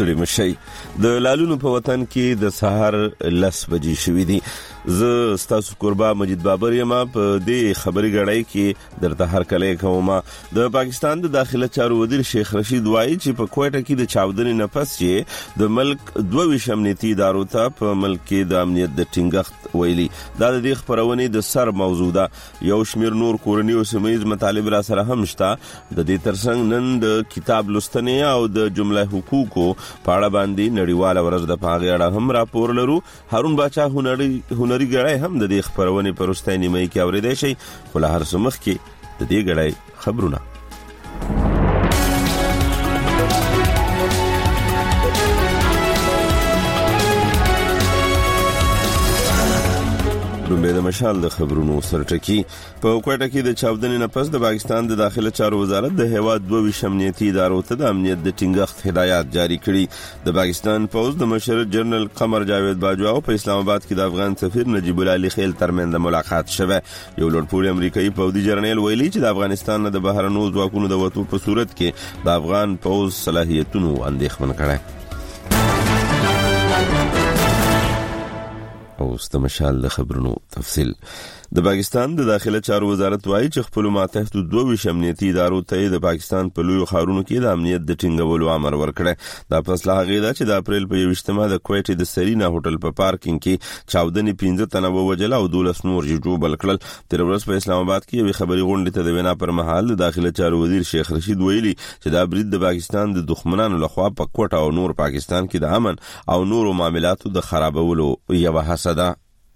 ستړي مشي. د لالونو په وطن کې د سحر 10 بجې شوې دي. زه ستاسو قربا مجید بابر یم. په دې خبري غړای کې درته هر کله کومه د پاکستان د داخله چارو وزیر شیخ رشید وایي چې په کوټه کې د چاودنې نفس چې د ملک 22 امنیتي ادارو ته په ملک کې د امنیت د ټینګښت ویلي. دا د دې خبرونې د سر موضوع ده. یو شمیر نور کورنی او سیمایي مطالب را سره هم شته. د دې ترڅنګ نن د کتاب لوستنې او د جمله حقوقو په اړه باندې نړیواله ورځ د پاغې اړه هم راپور لرو. هارون باچا هنري غړای هم د دې خبرونې په وروستۍ نیمه کې اورېدای شي. خو له هر څه مخکې د دې غړای خبرونه. لومبه د مشال د خبرونو سرټکی. په کوټه کې د چاودنې نه پس د پاکستان د داخله چارو وزارت د هیواد 22 امنیتي ادارو ته د امنیت د ټینګښت هدایات جاری کړي. د پاکستان پوز د مشر جنرال قمر جاوید باجوا په اسلام آباد کې د افغان سفیر نجیب الله علی خیل ترمنځ ملاقات شوه. یو لوړپوړی امریکایي پوځي جرنیل ویلي چې د افغانستان نه د بهرنیو ځواکونو د وټو په صورت کې د افغان پوز صلاحیتونو اندېښمن کړي. اوس د مشال د خبرونو تفصیل. د پاکستان د داخله چارو وزارت وایي چې خپل ماتحت 22 امنیتي ادارو ته د پاکستان په لوی خارونو کې د امنیت د ټینګولو امر ورکړی. دا فیصله هغه ده چې د اپریل په 28مه د کوټې د سرینا هوټل په پارکینګ کې چاودنې 15 تنه ووجل او 12 نور جوړ کړل. تر ورځ په اسلام آباد کې یو خبري غونډه ته د وینا پر مهال د داخله چارو وزیر شیخ رشید ویلي چې دا برید د پاکستان د دښمنانو لخوا په کوټه او نور پاکستان کې د امن او نورو معاملاتو د خرابولو یو هڅه ده.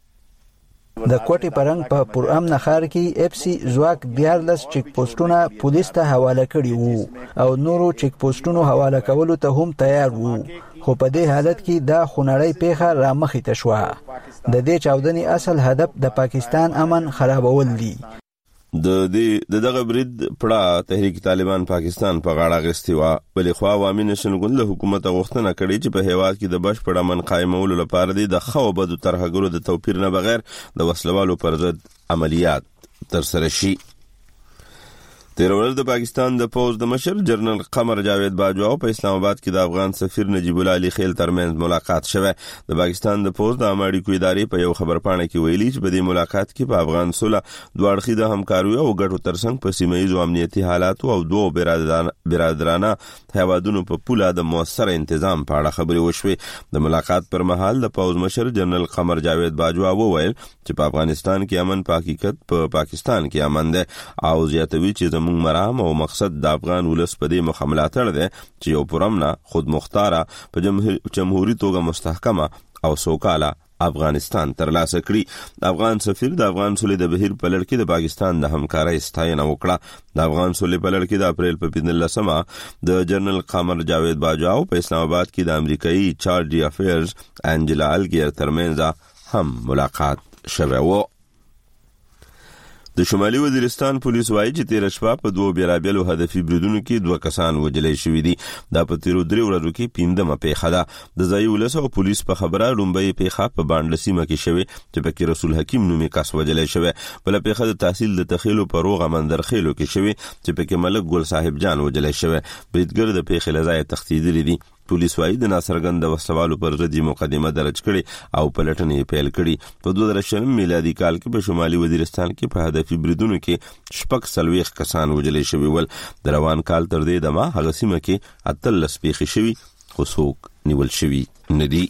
د کوټې پرنګ په پرامن ښار کې اف سی ځواک 14 چیک پوسټونه پولیس ته حواله کړي وو او نورو چیک پوسټونو حواله کولو ته هم تیار وو. خو په دې حالت کې دا خونړۍ پیښه رامخې ته شوه. د دې چاودنې اصل هدف د پاکستان امن خرابول دي. د دغه برید پړه تحریک طالبان پاکستان په غاړه غستې و. بلې خو عوامي نشن ګوند له حکومت غوښتنه کړې چې په هیواد کې د بشپړ امن قائمولو لپاره د خو بدو ترهګرو د توپیر نه بغیر د وسلوالو پر ضد عملیات ترسره شي. تیر ورځ د پاکستان د پوز د مشر جنرال قمر جاوید باجوا په اسلام آباد کې د افغان سفیر نجیب الله علی خیل ترمنځ ملاقات شوه. د پاکستان د پوز د امریکایي ادارې په یو خبرپاڼه کې ویلي چې په دې ملاقات کې په افغان سوله دوه اړخیزه همکاري او ګډو ترڅنګ په سیمه‌ییزو امنیتي حالاتو او دوه برادرانه هیوادونو په پوله د موثر تنظیم په اړه خبرې وشوې. د ملاقات پر مهال د پوز مشر جنرال قمر جاوید باجوا وویل چې په افغانستان کې امن په حقیقت په پاکستان کې امن ده او زیاتوي چې موږ مرام او مقصد د افغان ولس په دې مخاملاتړ ده چې یو پرامنه خود مختاره په جمهوریت توګه مستحکمه او سوکاله افغانستان ترلاسه کړي. افغان سفیر د افغان سولې د بهیر په لړ کې د پاکستان د همکارۍ ستاینه وکړه. د افغان سولې په لړ کې د اپریل په 15مه د جنرال قمر جاوید باجوا په اسلام آباد کې د امریکایي چارج دی افیرز انجلا الګیر ترمنځ هم ملاقات شوه و. د شمالي وزیرستان پولیس وایي چې تیر شپه په دوه بیرابېلو هدفي بریدونو کې 2 کسان وژل شوي دي. دا په تیرو 3 ورځو کې 15مه پیښه ده. د ځایي ولس او پولیس په خبره لومبۍ پیښه په باندې سیمه کې شوه چې پکې رسول حکیم نومي کس وژل شوی. بل پیښه د تحصیل د تخیلو په روغه مندر خېلو کې شوه چې پکې ملک ګل صاحب جان وژل شوی. بریدګر د پیښې لځای تختیدلې دي. پولیس وايي د ناصرګند د وسلوالو پر ضد مقدمه درج کړي او پلټنې پیل کړي. په 2000 میلادي کال کې په شمالي وزیرستان کې په هدفي بریدونو کې 46 کسان وژل شوي ول. د روان کال تر دې دمه هغه سیمه کې 13 پیښې شوي خو څوک نیول شوي نه دي.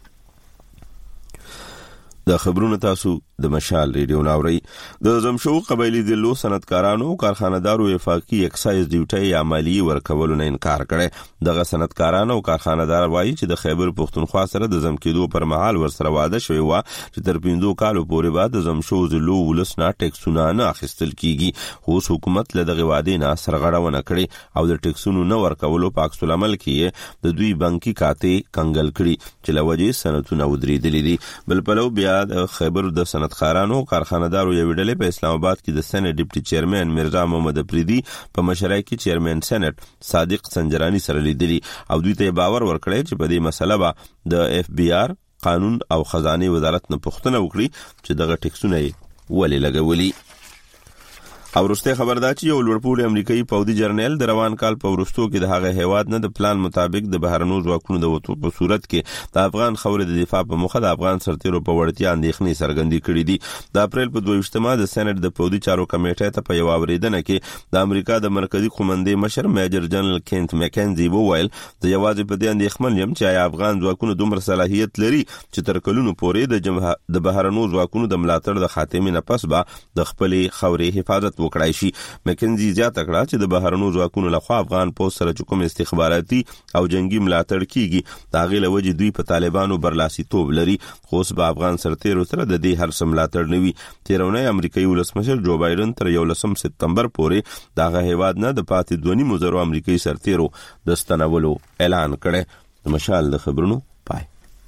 د خبرونو تاسو د مشال ریډیو ناوړی. د زمشو قبایلی د لو صنعتکارانو او کارخانه‌دارو وفاقي اکسایز ډیوټي یا مالیه ورکولو نه انکار کړي. دغه صنعتکارانو او کارخانه‌دار وایي چې د خیبر پښتونخوا سره د زمکېدو پر مهال ورسره واده شوی و چې تر 5 کالو پورې بعد د زمشو د لو ولسنا ټیکسونه نه اخیستل کیږي. خو حکومت له دغه وعده نه سرغړونه کړي او د ټیکسونو نه ورکولو په عکس العمل کې د دوی بانکي کاته کنګل کړي چې لوجې سنتونه ودرېدلې دي. بل پلو بیا د خیبر د صنعتکارانو کارخانه‌دارو یو ویډلې په اسلام آباد کې د سېنات ډیپټي چیرمن مرزا محمد افریدي په مشرۍ کې چیرمن سېنات صادق سنجرانی سره لیدلی او دوی ته باور ورکړی چې په دې مسله به د اف بی آر قانون او خزانه وزارت نه پوښتنه وکړي چې دغه ټیکسونه ولې لګولي. او وروسته خبر دا چې یو لوړپوړی امریکایي پوځي جرنیل د روان کال په وروستو کې د هغه هیواد نه د پلان مطابق د بهرنیو ځواکونو د وټو په صورت کې د افغان خاورې د دفاع په مخه د افغان سرتیرو په وړتیا اندېښنې څرګندې کړې دي. د اپریل په 22مه د سېنات د پوځي چارو کمیټې ته په یو اوریدنه کې د امریکا د مرکزی قومندې مشر میجر جنرال کینت مکنزي وویل د یوازې په دې اندېښمن یم چې افغان ځواکونو دومره صلاحیت لري چې تر کلونو پورې د بهرنیو ځواکونو د ملاتړ د خاتمې نه پس به د خپلې خاورې حفاظت وکړای شي. مکنزي زیاته کړه چې د بهرنیو ځواکونو لخوا افغان پوځ سره چې کوم استخباراتي او جنگي ملاتړ کیږي د هغې له وجې دوی په طالبانو برلاسیتوب لري، خو اوس به افغان سرتیرو سره د دې هر څه ملاتړ نه وي. تېره اونۍ امریکایي ولسمشر جو بایدن تر 11 سپتمبر پورې د هغه هیواد نه د پاتې 2.5 زرو امریکایي سرتیرو د ستنولو اعلان کړی. د مشال د خبرونو پای.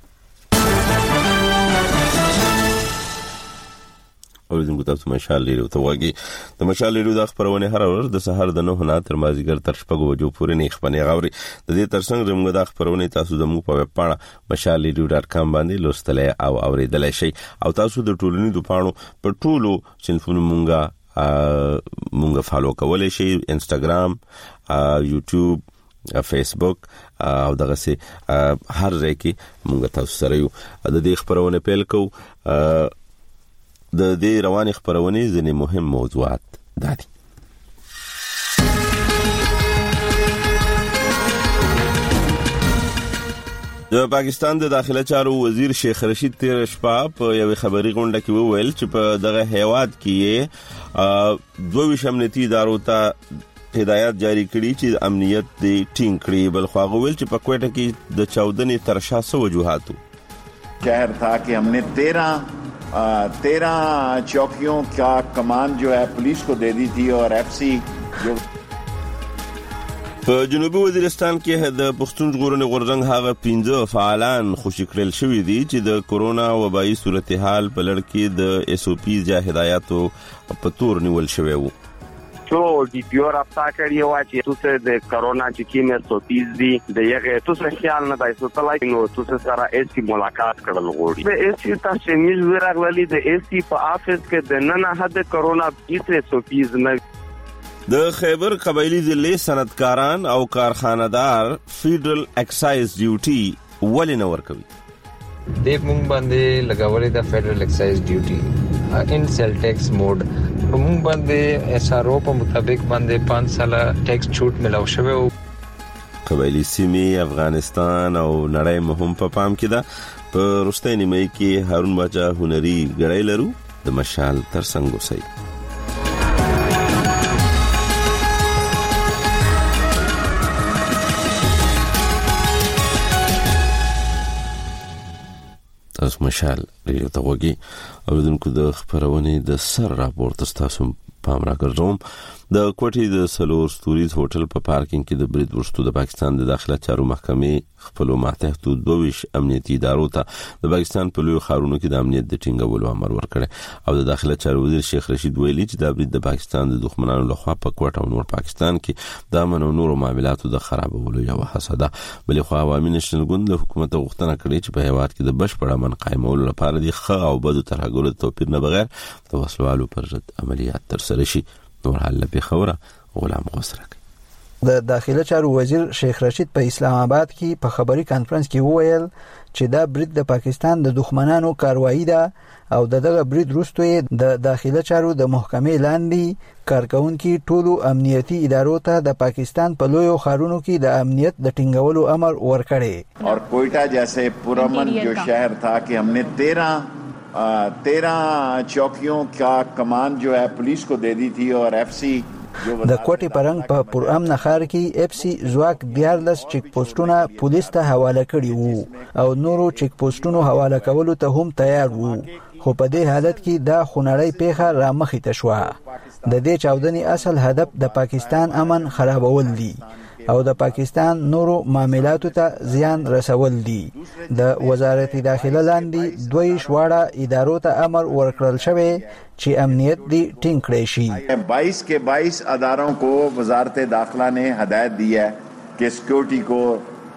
اوریدونکو تاسو مشال لري ته وګي د مشال لري د خبرونه هر ورځ د سحر د 9 نه تر مازیګر تر 6 بجو پورې نه خبرونه غوري. د دې ترڅنګ زموږ د خبرونه تاسو زموږ په ویب پاڼه mashalradio.com باندې لوستلای او اوریدلای شئ او تاسو د ټولنې د پاڼو په ټولو صنفونو مونږه فالو کولای شئ، انستګرام، یوټیوب، فیسبوک او دغه سي هر ځای کې مونږ تاسو سره یو. د دې خبرونه پیل کوو. د دې رواني خبرونه ځینې مهم موضوعات دي. د پاکستان د داخله چارو وزیر شیخ رشید تیر شپه په یو خبري غونډه کې وویل چې په دغه هیواد کې 22 امنیتي ادارو ته هدایت جاری کړي چې امنیت دې ټینګ کړي. بل خو ویل چې په کوټه کې د 14 تر 600 وجوهاتو شهر تھا کہ ہم نے 13 چوکیوں کا کمان جو ہے پولیس کو دے دی تھی اور ایف سی جو په جنوبي وزیرستان کې د پښتون ژغورنې غورځنګ هغه 15 فعالان خوشي کړل شوې دي چې د کورونا وبایي صورتحال په لړ کې د اس او پی یا هدایاتو په تور نیول شوی وو. تو ډي پی او رابطه کړی و چې تاسو د کرونا چې کیمه سوتیز دي د یغه تاسو خیال نه دای څه تلای نو تاسو سره ایسی ملاقات کړل غوړي د ایسی تاسو میز ورغلي د ایسی په افیس کې د نن حد کرونا 20 سوتیز نه. د خیبر قبایلی ضلع صنعتکاران او کارخانه‌دار فیډرل ایکسایز ډیوټي ولې نه ورکوي؟ د مونږ باندې لګاولې د فیډرل ایکسایز ډیوټي ان سیل ټیکس موډ مونږ باندې اس ار او په مطابق باندې 5 سال ټیکس چھوٹ ملو شوی. قبایلی سیمې افغانستان او نړۍ مهم په پام کې ده. په وروستۍ نیمه کې هارون باچا هنري غړی لرو د مشال ترڅنګ اوسئ. تاسو مشال ریډیو ته وګورئ. اوریدونکو د خبرونه د سر راپورته تاسو پام راګرځوم. د کوټې د سلور ستوریز هوټل په پارکینګ کې د برید ورستو د پاکستان د داخله چارو محکمې خپل ماتحت 22 امنیتي ادارو ته د پاکستان په لوی ښارونو کې د امنیت د ټینګولو امر ورکړ او د داخله چارو وزیر شیخ رشید ویلي چې د برید د پاکستان د دښمنانو لخوا په کوټه او نور پاکستان کې د امن او نورو معاملاتو د خرابولو یو حسده. بلې خو عوامي نېشنل ګوند له حکومت غوښتنه کړې چې په هیواد کې د بشپړ امن قائمولو لپاره د ښه او بدو ترهګرو توپیر نه بغیر د وسلوالو پر ضد عملیات ترسره شي. نور حل به خوره غلام غسرک. د داخله چارو وزیر شیخ رشید په اسلام آباد کې په خبري کانفرنس کې وویل چې دا برید د پاکستان د دښمنانو کاروایی ده او دغه برید وروسته د داخله چارو د محکمې لاندې کارکونکو ټولو امنیتي ادارو ته د پاکستان په لویو ښارونو کې د امنیت د ټینګولو امر ورکړي. اور کوئٹہ جیسے پرامن جو شہر تھا کہ ہم نے 13 چوکیوں کا کمان جو ہے پولیس کو دے دی تھی اور ایف سی د کوټې پرنګ په پرامن ښار کې اف سی ځواک 14 چیک پوسټونه پولیس ته حواله کړي وو او نورو چیک پوسټونو حواله کولو ته هم تیار وو، خو په دې حالت کې دا خونړۍ پیښه را مخې ته شوه. د دې چاودنې اصل هدف د پاکستان امن خرابول دي او د پاکستان نورو معاملاتو ته زیان رسول دي. د وزارت داخله لاندې دوی شواړه ادارو ته امر ورکړل شوی چې امنیت دی ټینګ کړی شي. 22 के 22 اداروں को वजारत दाखिला ने हदायत दी है कि सिक्योरिटी को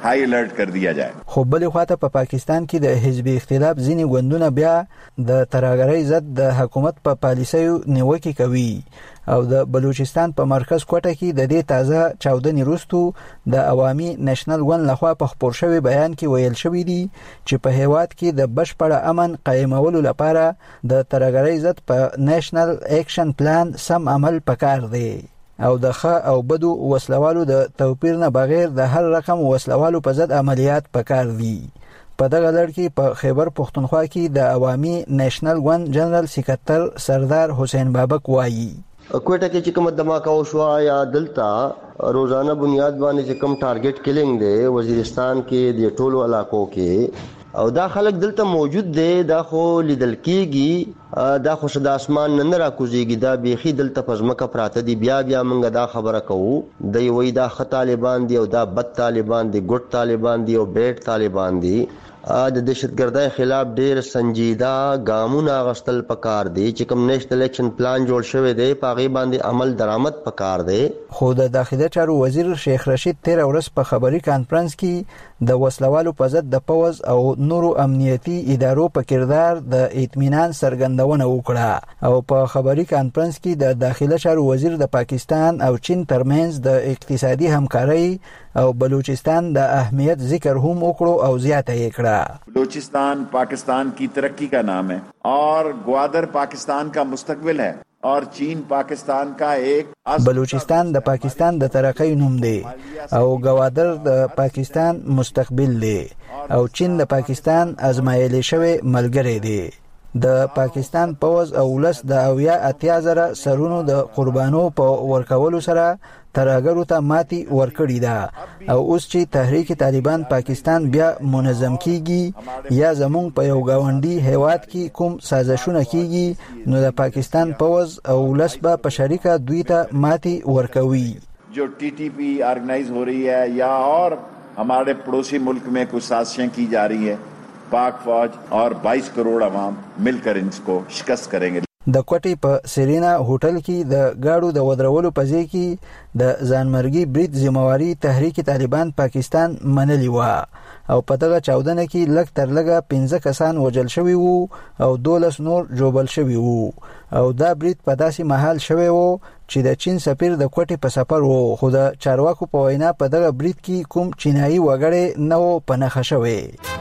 हाई अलर्ट कर दिया जाए. خو بلې خواته په پاکستان کې د حزب اختلاف ځینې ګوندونه بیا د ترهګرۍ ضد د حکومت په پالیسیو نیوکې کوي او د بلوچستان په مرکز کوټه کې د دې تازه چاودنې وروسته د عوامي نېشنل ګوند لخوا په خپور شوی بیان کې ویل شوی دی چې په هیواد کې د بشپړ امن قائمولو لپاره د ترهګرۍ ضد په نېشنل اکشن پلان سم عمل پکار دی او د ښه او بدو وسلوالو د توپیر نه بغیر د هر رقم وسلوالو په ضد عملیات پکار دي. په دغه لړ کې په خیبر پښتونخوا کې د عوامي نېشنل ګوند جنرال سکرټر سردار حسین بابک وایي کوټه کې چې کوم دماکه وشو یا دلته روزانه بنیاد باندې چې کوم ټارګټ کیلینګ دی وزیرستان کې د ټولو علاقو کې او دا خلک دلته موجود دی دا خو لیدل کېږي دا خو د اسمان نه راکوزيږي دا بيخي دلته پزماکه پراته دي بیا موږ دا خبره کوو د وی دا خ طالبان دي او دا بد طالبان دي ګډ طالبان دي او بیٹ طالبان دي د دهشتګردۍ خلاف ډېر سنجیده ګامونه غستل پکار دي چې کوم نېشنل اکشن پلان جوړ شوی دی پاغي باندې عمل درآمد پکار دی. خو د داخلي چارو وزیر شیخ رشید 13 ورځ په خبري کانفرنس کې د وسلوالو په ضد د پوز او نورو امنیتي ادارو په کردار د اطمینان څرګندونه وکړه او په خبري کانفرنس کې د داخلي چارو وزیر د پاکستان او چین ترمنځ د اقتصادي همکارۍ او بلوچستان د اهمیت ذکر هم وکړو او زیاته یې کړه. बलूचिस्तान पाकिस्तान की तरक्की का नाम है और ग्वादर पाकिस्तान का मुस्तकबिल है और चीन पाकिस्तान का एक بلوچستان د پاکستان د ترقۍ نوم دی او گوادر د پاکستان مستقبل دی او چین د پاکستان ازمایلی شوی ملګری دی. د پاکستان پوز او ولس د 80,000 سرونو د قربانو په ورکولو سره ترهګرو ته ماتي ورکړی ده او اوس چې تحریک طالبان پاکستان بیا منظم کیږي یا زمونږ په یو گاونډي هیواد کې کوم سازشونه کیږي نو د پاکستان پوز او ولس به په شریکه دوی ته ماتي ورکوي. जो टीटीपी ऑर्गेनाइज हो रही है या और हमारे पड़ोसी मुल्क में कुछ साजिशें की जा रही है पाक फौज और 22 करोड़ अवाम मिलकर इसको शिकस्त करेंगे. د کوټې په سرینا هوټل کې د گاډو د ودرولو په ځای کې د ځانمرګي برید ذمہواری تحریک طالبان پاکستان منلی و او په دغه چاودنه کې لږ تر لږه 15 کسان وژل شوي وو او 12 نور جوړل شوي وو او دا برید په داسې محل شوی وو چې د چین سفیر د کوټې په سفر وو خو د چارواکو په وینا په دغه برید کې کوم چینایي وګړي نه وو په نښه شوی.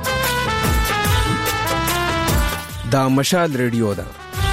دا مشال ریډیو ده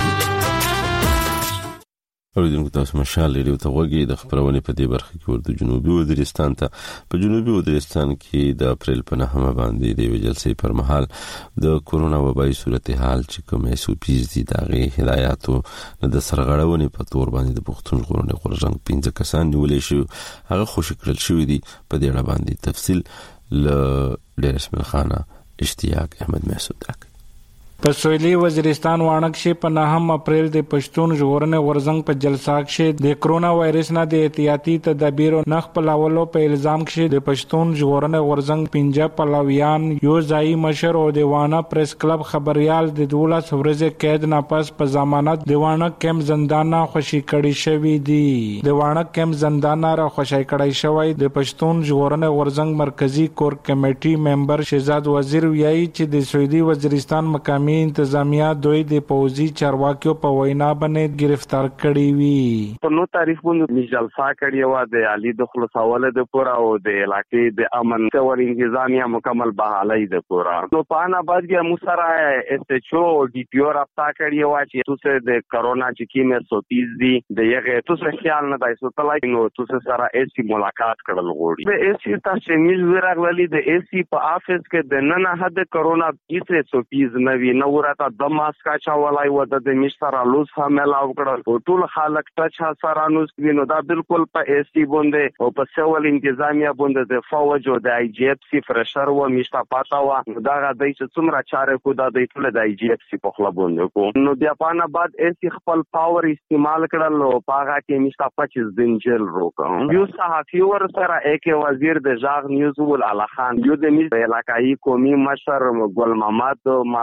اوریدونکو تاسو مشال ریډیو ته وګورئ د خبرونې په دې برخه کې ورته جنوبي وزیرستان ته په جنوبي وزیرستان کې د اپریل په 9 باندې د جلسې پر مهال د کورونا وبای صورتحال چې کوم SOPs دي دغه هدایاتو د سرغړونې په تور باندې د پښتون ژغورنې غورځنګ 15 کسان نیولې شو هغه خوشی کړل شوې دي په دې اړه باندې تفصیل ل ډیر اسماعیل خان اشتیاق احمد محسود دک په سویلي وزیرستان وانک شي په 9 اپریل د پښتون ژغورنې غورځنګ په جلسه کې د کرونا وایرس نه د احتیاطي تدابیر نه خپلولو په الزام کې د پښتون ژغورنې غورځنګ 15 پلویان یو ځای مشر او دیوانه پریس کلب خبريال د 12 ورځې قید نه پس په ضمانت دیوانه کم زندان نه خوشي کړي شوی دی. دیوانه کم زندان را خوشي کړي شوی د پښتون ژغورنې غورځنګ مرکزی کور کمیټي ممبر شهزاد وزیر ویایي چې د سویلي وزیرستان مقامی انتظامیه دوی د پوزي چارواکیو په وینا باندې گرفتار کړي وي. په نو تاریخ باندې جلسه کړی و د علي د خلاصولو د پورا او د علاقې د امن او انتظامیه مکمل بحالۍ د پورا نو په انا بعد کې موسره SHO او DPO رابطه کړی و چې تاسو د کرونا چې کیمه 130 دي د یغه تاسو خیال نه دایسو تلای نو تاسو سره AC ملاقات کړل غوړي د AC تاسو میز ورغلي د AC په افیس کې د نن حد کرونا 130 نوي نو ورته د ماسکا چاولای و د مشترا لوس حمله وکړل ټول خلک ټچ سره نو وینو دا بالکل په AC باندې او په سیول انتظامیه باندې د فوج او د IGFC فرشر و مشتا پاتا و دا غدای چې څومره چارې کو د ټول د IGFC په خلا باندې کو نو بیا پانه بعد AC خپل پاور استعمال کړل او پاغه کې مشتا 25 دن جیل روکم یو صحافي ور سره یک وزیر د ژغ نیوز ول اعلی خان یو د ملت علاقائی قومي مشر ګل محمد مالک ور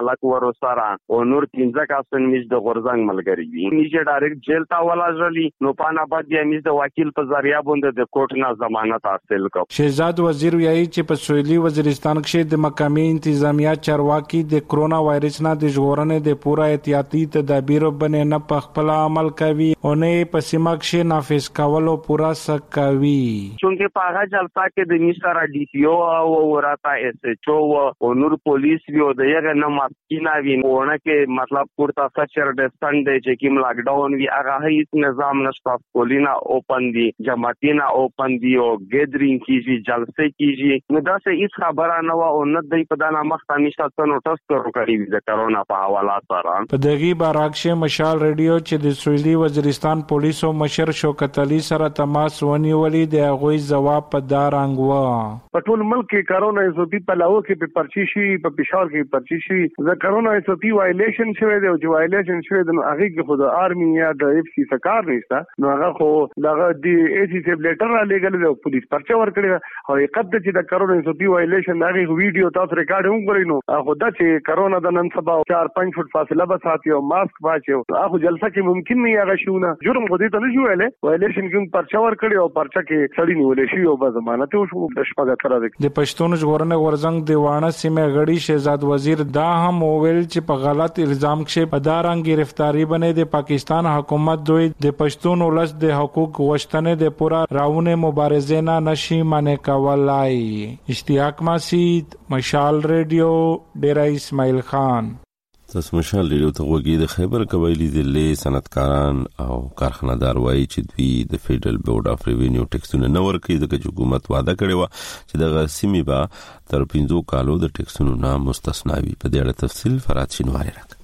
ورو سره او نور 15 کسان میز د غورزنګ ملګری وي میشه ډایرکټ جیل تا ولاجلی نو پانا بعد یې میز د وکیل په ذریعہ باندې د کوټ نه ضمانت حاصل کو. شهزاد وزیر ویایي چې په سویلي وزیرستان کې د مقامی انتظامیه چارواکي د کرونا وایرس نه د ژغورنې د پوره احتیاطي تدابیرو باندې نه په خپل عمل کوي او نه په سیمه کې نافذ کولو پورا سکوي. چونکه په هغه جلسه کې د مستر ډي پی او او ورتا اس ایچ او نور پولیس وی او د یغه نه ماسکینا وی ونه کې مطلب پورتا سچر ډسټند دی چې کوم لاک ډاون وی هغه هیڅ نظام نشته. کولینا اوپن دی جماعتینا اوپن دی او ګیدرینګ کیږي جلسه کیږي نو دا څه هیڅ خبره نه و او نه د په دانه مخته نشته څنګه ټس کړو کړی د کرونا په حواله سره. په دغه باراکشه مشال ریډیو چې د سویلي وزیرستان پولیسو مشر شوکت علي سره تماس ونیولې د هغوی جواب په دارنګ و. په ټول ملک کې کرونا ایسوپی په لاو کې په پرچی شي په پېښور کې پرچی شي د کرونا ایسوپی وایلیشن شوی دی او چې وایلیشن شوی دی نو هغه کې خود آرمي یا د اف سی سرکار نشته نو هغه خو دغه دی ای سی سی لیټر را لګل دی پولیس پرچا ور کړی او یقد چې د کرونا ایسوپی وایلیشن هغه ویډیو تاسو ریکارډ هم کړی نو هغه د چې کرونا د نن سبا 4-5 فټ فاصله به ساتي او ماسک واچو هغه جلسه کې ممکن نه هغه شونه جرم خو دې ته نه شو ویلې وایلیشن کې پرچا ور کړی او پرچا کې سړی نیولې شي او به ضمانت وشو د شپږ تر د پښتون ژغورنې غورځنګ دیوانه سیمه غړي شهزاد وزیر دا هم ویل چې په غلط الزام کې په دارنګ گرفتاری باندې د پاکستان حکومت دوی د پښتون ولس د حقوق غوښتنې د پورا راونه مبارزه نه نشي مانع کولای. اشتیاق مسید مشال ریډیو ډیرا اسماعیل خان. تاسو مشال ریډیو ته وګورئ. د خیبر قبایلی ضلع صنعتکاران او کارخانه‌دار وایي چې دوی د فیډرل بورډ اف ریوینیو ټیکسونه نه ورکوي ځکه چې حکومت وعده کړې و چې دغه سیمې به تر 15 کالو د ټیکسونو نه مستثنا وي. په دې اړه تفصیل فرات شینواری راک.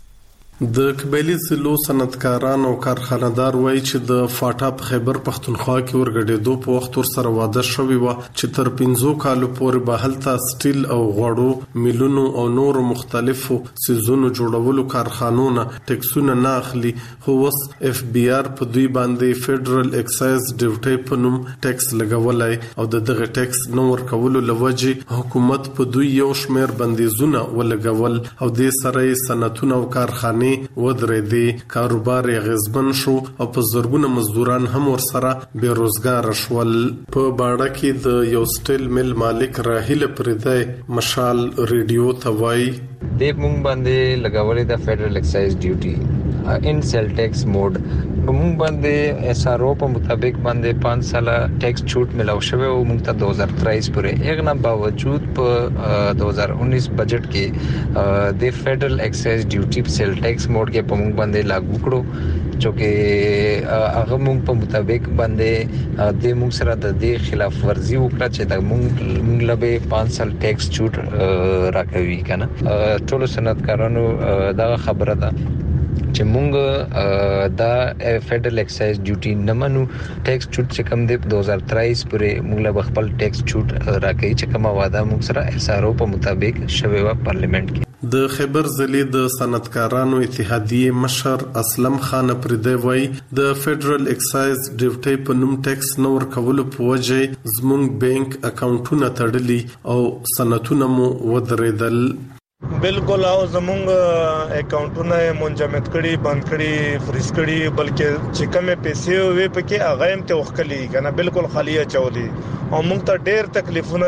د قبایلی ضلع صنعتکاران او کارخانه‌دار وایي چې د فاټا په خیبر پښتونخوا کې ورګډېدو په وخت ور سره واده شوی و چې تر 15 کالو پورې به هلته سټیل او غوړو میلونو او نور مختلفو سيزونو جوړولو کارخانونو ټیکسونه نه اخلي خو وس اف بي ار په دوی باندې فیډرل ایکسایز ډیوټي په نوم ټیکس لګولای او دغه ټیکس نو ورکولو لوجه حکومت په دوی یو شمیر بندیزونه ولګول او د سره صنعتونه او کارخانه ودرېدي کاروبار غزبن شو او په زرګونه مزدوران هم ورسره بیروزګار شول. په باړه کې د یو سټیل مل مالک راهیل پردای مشال ریډیو ته وایي د مونږ باندې لګولې د فیډرل ایکسایز ډیوټي ان سیل ټیکس موډ مونږ باندې اس ار او په مطابق باندې 5 سال ټیکس چھوٹ ملاو شوی او مونږ ته 2023 پورې اغنا باوجود په 2019 بجٹ کې د فیډرل ایکسایز ډیوټي سیل ټیکس موډ کې په مونږ باندې لاګو کړو جو کې هغه مونږ په مطابق باندې د مونږ سره د دې خلاف ورزي وکړه چې د مونږ لبه 5 سال ټیکس چھوٹ راکوي کنه ټول صنعتکارانو دا خبره ده چې مونږ دا فیډرل ایکسایز ډیوټي نه منو ټیکس چھوٹ چې کم دی 2023 پورې مونږ له خپل ټیکس چھوٹ راکړي چې کومه وعده مونږ سره اس ار او په مطابق شوی و پارلیمنت کې. د خیبر ضلع د صنعتکارانو اتحادیه مشر اسلم خان پردی وای د فیډرل ایکسایز ډیوټي په نوم ټیکس نور کول په وجه زمونږ بانک اکاونټونه تړلي او صنعتونه مو ودرېدل. بالکل او زمونږ اکاونټونه منجمد کړي بند کړي فریز کړي بلکې چې کومه پیسې وي پکې هغه هم ته وکړي کنه بالکل خالی چولي او موږ ته ډېر تکلیفونه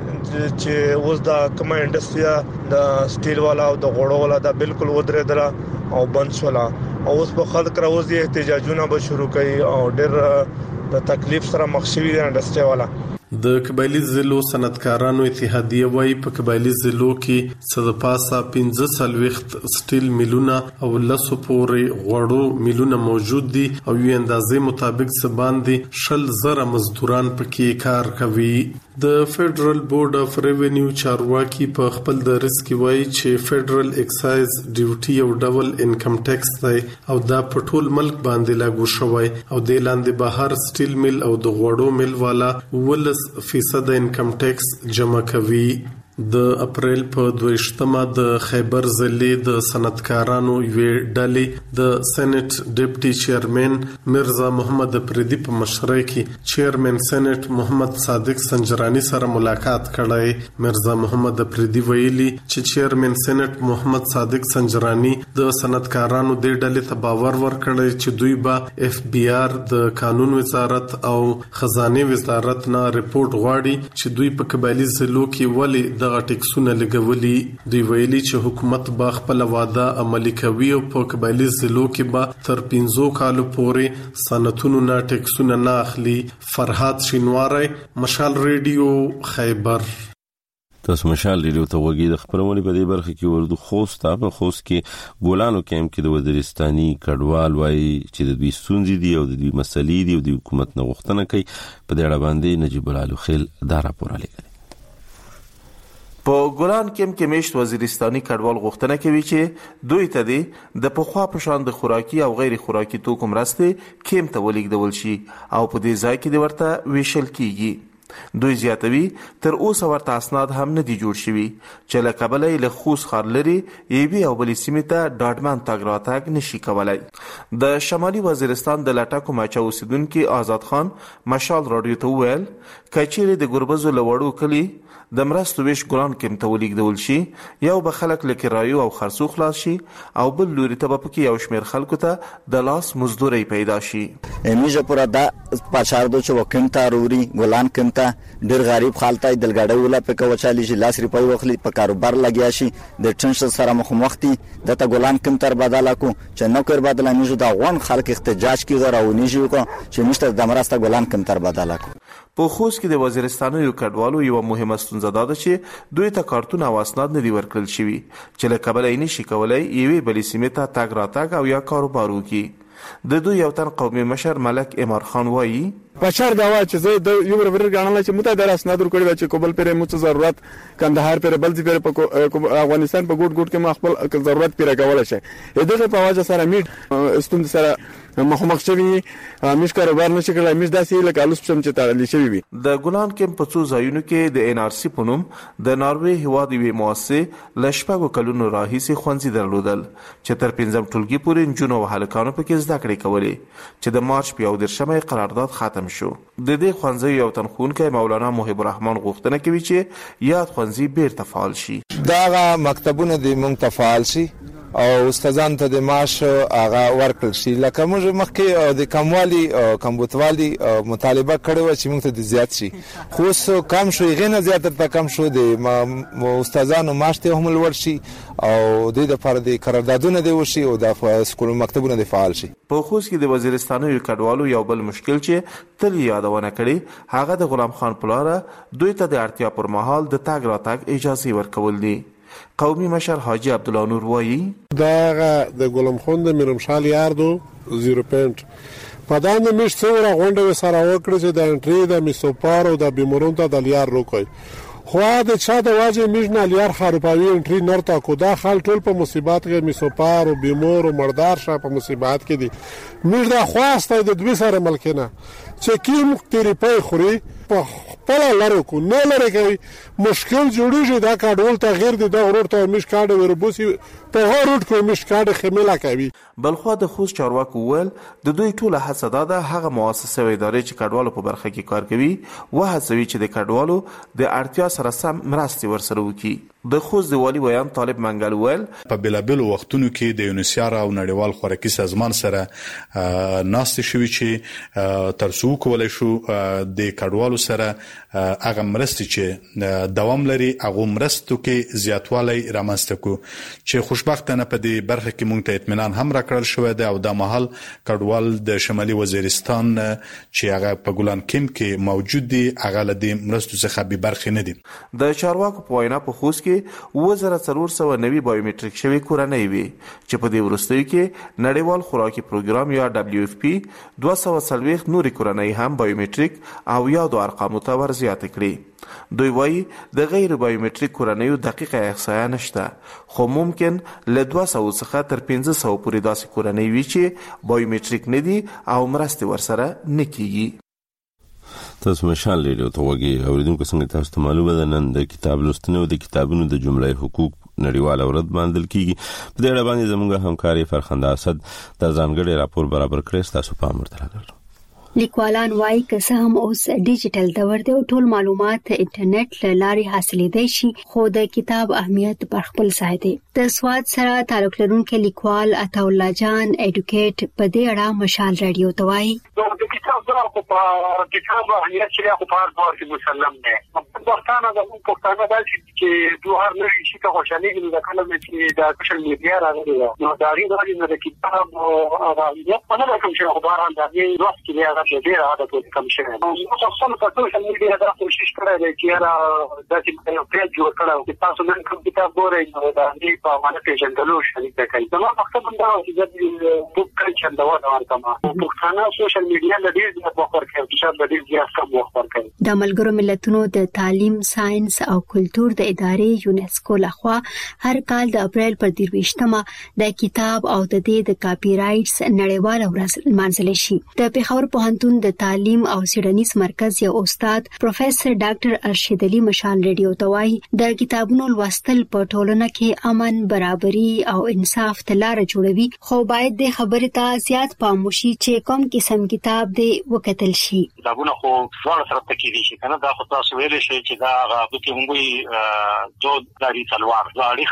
چې اوس دا کومه انډستری د سټیل والا او د غوړو والا دا بالکل ودرېدل او بند شول او اوس په خلک راوځي احتجاجونه به شروع کړي او ډېر د تکلیف سره مخ شوي د انډستری والا. د قبایلی ضلع صنعتکارانو اتحادیه وایي په قبایلی ضلعو کې صدپاسه 15 سټیل میلونه او لسو پورې غوړو میلونه موجود دي او یو اندازې مطابق باندې 10,000 مزدوران پکې کار کوي. د فیډرل بورډ اف ریوینیو چارواکي په خپل درس کې وایي چې فیډرل ایکسایز ډیوټي یو ډبل انکم ټیکس دی او دا په ټول ملک باندې لاګو شوی او د لاندې بهر سټیل میل او د غوړو میل والا 10% انکم ټیکس جمع کوي. د اپریل په 22مه د خیبر ضلع د صنعتکارانو یوې ډلې د سېنات ډیپټي چیرمن مرزا محمد افریدي په مشرۍ کې چیرمن سېنات محمد صادق سنجرانی سره ملاقات کړی. مرزا محمد افریدي ویلي چې چیرمن سېنات محمد صادق سنجرانی د صنعتکارانو د ډلې ته باور ورکړی چې دوی به FBI د قانون وزارت او خزانه وزارت نه ریپورت غواړي چې دوی په قبایلی ضلعو کې ولې دغه ټیکسونه لګولي. دوی ویلي چې حکومت به خپل وعده عملي کوي او په قبایلی ضلعو کې به تر 15 کال پورې صنعتونو نه ټیکسونه نه اخلي. فرهاد شینواری، مشال ریډیو، خیبر. تاسو مشال ریډیو ته وګورئ. د خبرونې په دې برخه کې ورته خوست کې ګولانو کېم کې د وزیرستاني کډوال وایي چې د دوی ستونزې دي او د دوی مسلې دي او د حکومت نه غوښتنه کوي. په دې اړه باندې نجیب الله خیل دا راپور لیکلی. په ګولان کې میشت وزیرستاني کډوال غوښتنه کوي چې دوی ته د پخوا په شان د خوراکي او غیر خوراکي توکو مرستې کېم ته ولېږدول شي او په دې ځای کې ورته ویشل کیږي. دوی زیاتوي تر اوسه ورته اسناد هم نه دي جوړ شوي چې له کبله له خوست ښار لري یوې او بلې سیمې ته ډاډمن تګ راتګ نشي کولی. د شمالي وزیرستان د لټکو ماچا اوسیدونکي آزاد خان مشال راډیو ته وویل که چیرې د ګربزو له وړو کلي د مرستو ویش ګلان کې ته ولېږدول شي یو به خلک له کرایو او خرڅو خلاص شي او بل لوري ته به پکې یو شمېر خلکو ته د لاس مزدوري پیدا شي. میجه پورا دا پاشار دو چې وکم ته روري ګلان کم ته ډېر غریب خالته دلګړې ولا په کوچالي شي لاس ریپای وخلی په کاروبار لګیا شي د ټنشن سره مخمختي دته ګلان کم تر بدل کو چې نو کر بدل میجه دا غون خلک احتجاج کی غراونی شي کو چې مشته د مرسته ګلان کم تر بدل کو. په خوست کې د وزیرستانو یو کډوالو یو مهمه ستونزه ده چې دوی ته کارتون او اسناد نه دی ورکړل شوي چې له کبله یې نشي کولای یوې بلې سیمې ته تګ راتګ او یا کاروبار وکړي. د دوی یو تن قومي مشر ملک امار خان وایي بشار دا وا چې زه د یو ورور غاڼه چې مته در اسناد ورکړی چې کوبل پرې مو ضرورت کندهار پرې بلځي پرې په افغانستان په ګډ کې ما خپل ضرورت پرې کول شي. دغه په واجه سره میټ استوند سره مخمخ شوی مش کاروبار نشي کولای مش داسې لکه الوس پم چې تړلې شوی وي. د ګلان کې په څو ځایونو کې د NRC په نوم د ناروې هواد وی مؤسسه لشپږو کلونو راهیسي خوندې درلودل چې تر 15 ټولګي پورې جنو هلکانو پکې زده کړې کولې چې د مارچ په 14مه قرارداد ختم شو. د دې خوندې یو تنخونکې مولانا محب الرحمن غوښتنه کوي چې یاد خوندې بیرته فعال شي. دا مکتبونه د مونږ ته فعال شي او استادان ته د معاش هغه ورکړل شي. لکه موږ مخکې د کموالي کمبوتوالي مطالبه کړې و چې موږ ته د زیات شي خو کم شو غنه زیات تر کم شو د استادانو معاش ته هم لوړ شي او د لپاره د قراردادونه دی وشي او د سکول مکتبونه د فعال شي. په خوست کې د وزیرستانو یو کډوالو یو بل مشکل چې تل یادونه کړي هغه د غلام خان پلاره دوی ته د اړتیا پر مهال د تګ راتګ اجازه ورکول دي. قومي مشر حاجی عبدالله نور وایي دا د غلام خان د میرمشال یاردو 0 پنټ په دانه مش څوره غونډه سره وکړه چې د انټری د میسوپار او د بیمورون ته د لیار روکای خو د چا د واجه میژنه لیار خرپاوی انټری نرتا کو دا خال ټول په مصیبات کې میسوپار او بیمور او مردار شه په مصیبات کې دي میژ دا خواسته د دوی سره ملکنه چې کیم تیری پای خوري په خپل لارو کو نه لري کوي مشکل جوړیږي دا کډول ته غیر دي دا ورور ته مش کاډ وربوسی په هروټ کو مش کاډ خمیلا کوي. بلخو د خوست چارواکو ول د دوی ټوله هڅه ده هغه مؤسسه و ادارې چې کډوالو په برخه کې کار کوي و هڅوي چې د کډوالو د اړتیا سره سم مرستې ورسره وکړي. د خوست د والی ویان طالب منګل ول په بلابلو وختونو کې د یونیسیار او نړیوال خوراکي سازمان سره ناست شوی چې ترڅو کولای شو د کډوالو سره هغه مرستې چې دوام لري هغه مرستو کې زیاتوالی رامنځته کو چې خوشبختانه په دې برخه کې مونږ ته اطمینان هم راکړل شوی دی او د محل کډوال د شمالي وزیرستان چې هغه په ګلان کیم کې موجود دي هغه له دې مرستو څخه به برخه نه دي. د چارواکو په وینا په خوست کې 2490 بایومټریک شوی کورنۍ وي چې په دې وروستیو کې نړیوال خوراکي پروګرام یا WFP 240 نوري کورنۍ هم بایومټریک او یادو ارقامو ته ورزیات کړي. دوی وایي د غیر بایومټریک کورنۍ دقیقه احصایه نشته خو ممکن له 200 څخه تر 500 پورې داسې کورنۍ وي چې بایومټریک نه دي او مرستې ورسره نه کیږي. تاسو مشال ریډیو ته وګورئ اوریدونکو څنګه تاسو ته معلومه ده نن د کتاب لوستنې او د کتابونو د جملې حقوق نړیواله ورځ باندې کیږي. په دې اړه باندې زموږ همکاري فرخنده اسد د ځانګړي راپور برابر کړی، تاسو په امر تلل. لیکوالان وايي که څه هم اوس ډیجیټل دور دی او ټول معلومات انټرنیټ له لارې حاصلېدای شي، خو د کتاب اهمیت پر خپل ځای دی. د سواد سره تعلق لرونکي لیکوال عطاالله جان اډوکیټ په دې اړه مشال رادیو ته وايي د کتاب دا په کتاب اهمیت چې خو په هر ډول کې مسلم دی. پښتانه د پښتانه د چې دوه هر نړۍ شي ته خوشالي د کلمې چې د سوشل میډیا راغلي نو دا غوړي د کتاب او اهمیت په اړه کوم چې خبران د دې وخت کې راځي ډیر عادت کوم شي. نو تاسو په سوشل میډیا دا کوشش کړی دی چې را د دې په پیج جوړ کړو چې تاسو نن کوم کتاب ګورئ نو دا دې په معنی پیژندلو شریک کړئ. دا مقصد دا چې د بوک کلچر دا ورته پښتانه سوشل میډیا د دې په وخت کې چې د دې ځای څخه وخت کوي. د ملګرو ملتونو د تعلیم، ساينس او کلتور د ادارې یونسکو لخوا هر کال د اپریل پر 23مه د کتاب او د دې د کاپی رائټس نړیواله ورځ لمانځل شي. د پیښور پوهنتون د تعلیم او څېړنیز مرکز یو استاد پروفیسور ډاکټر ارشد علي مشال ریډیو ته وايي د کتابونو لوستل په ټولنه کې امن، برابري او انصاف ته لار جوړوي، خو باید د خبرې ته زیات پام وشي چې کوم قسم کتاب دی وکتل شي. کتابونه خو ځوړ سره تکیږي چې کنه دا خو تاسو ویل شي چې دا هغه کې موږ جو داري تلوار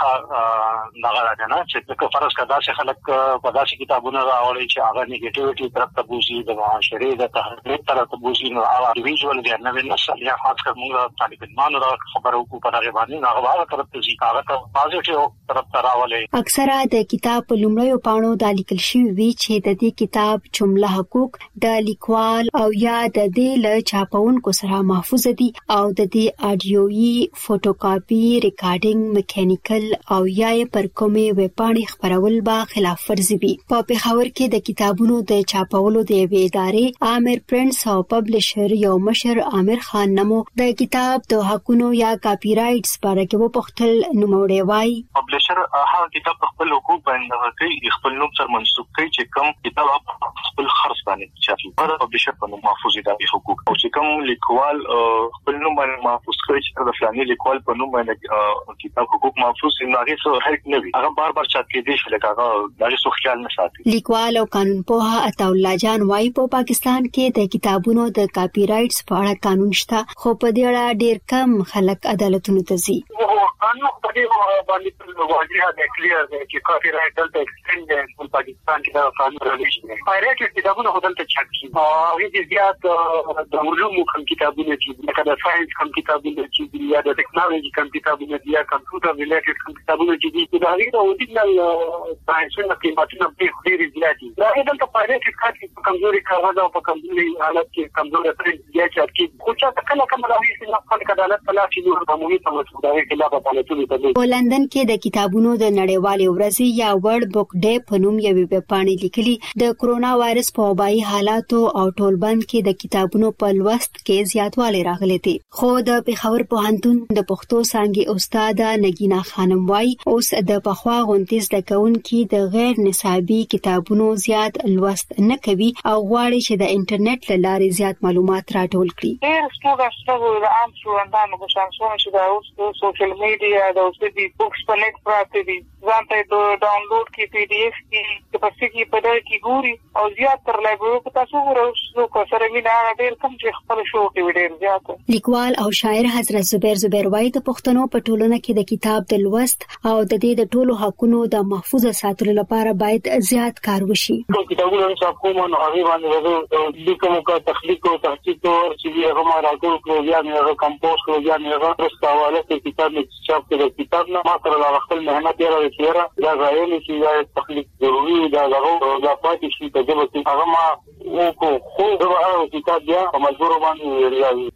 اړیخه دغه راځنه چې په فرض کدا چې خلک په داسې کتابونه راوړي چې هغه نیگیټیویټي طرف ته بوزي، د معاشري د تحریف طرف ته بوزي، نو هغه انډیویډوال دی نه نسل یا خاص کر موږ طالب علمانو را خبرو کو په هغه باندې هغه طرف ته ځي، هغه ته پازیټیو طرف ته راولي. اکثره د کتاب په لومړیو پاڼو د لیکل شوی وی چې د دې کتاب جمله حقوق د لیکوال او یا د دې له چاپونکو سره محفوظ دي او د دې اډیويي، فوټوکاپي، ریکارډینګ، میکانیکل او یا پر کومې ویبپاڼې خبرول به خلاف ورزي وي. په پیښور کې د کتابونو د چاپولو د یوې ادارې عامر پرنټس او پبلشر یو مشر عامر خان نمو د کتاب د حقونو یا کاپی رائټس په اړه کې وپوښتل، نوموړی وايي پبلشر هغه کتاب خپل حقوق باندې کوي، خپل نوم سره منسوب کوي چې کوم کتاب خپل خرڅ باندې چاپي هغه پبلشر په نوم محفوظ دي حقوق، او چې کوم لیکوال خپل نوم باندې محفوظ کوي چې د فلاني لیکوال په نوم باندې کتاب حقوق محفوظ دي، هغه څه هیڅ نه وي، هغه بار چاپ کېدی شي لکه هغه دغه څه خیال نه ساتي. لیکوال او قانون پوها عطاالله جان وايي په پاکستان کې د کتابونو د کاپی رائټس په اړه قانون شته، خو په دې اړه ډېر کم خلک عدالتونو ته ځي. قانون په دې باندې واضح دی، کلیر دی چې کاپی رائټ دلته ایکسټند دی په پاکستان کې دا قانون راځي. پایریټ کتابونه هدلته چاپ شي او هغه زیات د علومو کوم کتابونه چې لکه د ساينس کوم کتابونه چې یا د ټیکنالوژي کوم کتابونه یا کمپیوټر ریلیټډ کوم کتابونه چې دا هغه د اوریجنل ساينسونو قیمتونه په ډیر زیات دي. دا دلته پایریټ کاټي په کمزوري کاغذ او په کمزوري حالت کې کمزوري پرنټ دی چې خو چې کله کوم راوي چې خلک عدالت په لاس کې نور عمومي تمسوداري کې لا په په لندن کې د کتابونو د نړیوالې ورځې یا ورلد بوک ډے په نوم یوه ویبپاڼه لیکلي د کرونا وایرس په وبایي حالاتو او ټولبند کې د کتابونو په لوست کې زیاتوالی راغلی دی. خو د پیښور پوهنتون د پښتو څانګې استاده نگینا خانم وايي اوس د پخوا غونډې زده کوونکي د غیر نصابي کتابونو زیات لوست نه کوي او غواړي چې د انټرنیټ له لارې زیات معلومات راټول کړي. ډېر ستونزې د عام ژوندانو په شانسونه چې دا اوس سوشل میډیا د اوسې دي بوکس په نت پراته دي، ځان ته د ډاونلوډ کې پی ډی اف کې په سکی په دای کې ګوري او زیات تر لایبرری په تاسو ورسو کو سره مینا ډېر کم چې خپل شو کې ډېر زیات. لیکوال او شاعر حضرت زبیر وايي د پښتنو په ټولنه کې د کتاب د لوست او د دې د ټولو حقونو د محفوظ ساتلو لپاره باید زیات کار وشي. کتابونه چې کومه نو هغه باندې د کومو کا تخلیق او تحقیق او چې هغه راټول کړو یا نه کمپوز کړو یا نه راستواله کې کتاب چې چاپ کړو کتاب نه ما سره لا خپل مهنت یې راوړی دا غوښتل چې دا تخلیق ضروري دا د پاتې شي ته د هغه ما کو خو دا کتاب بیا په مجبور باندې ریاضي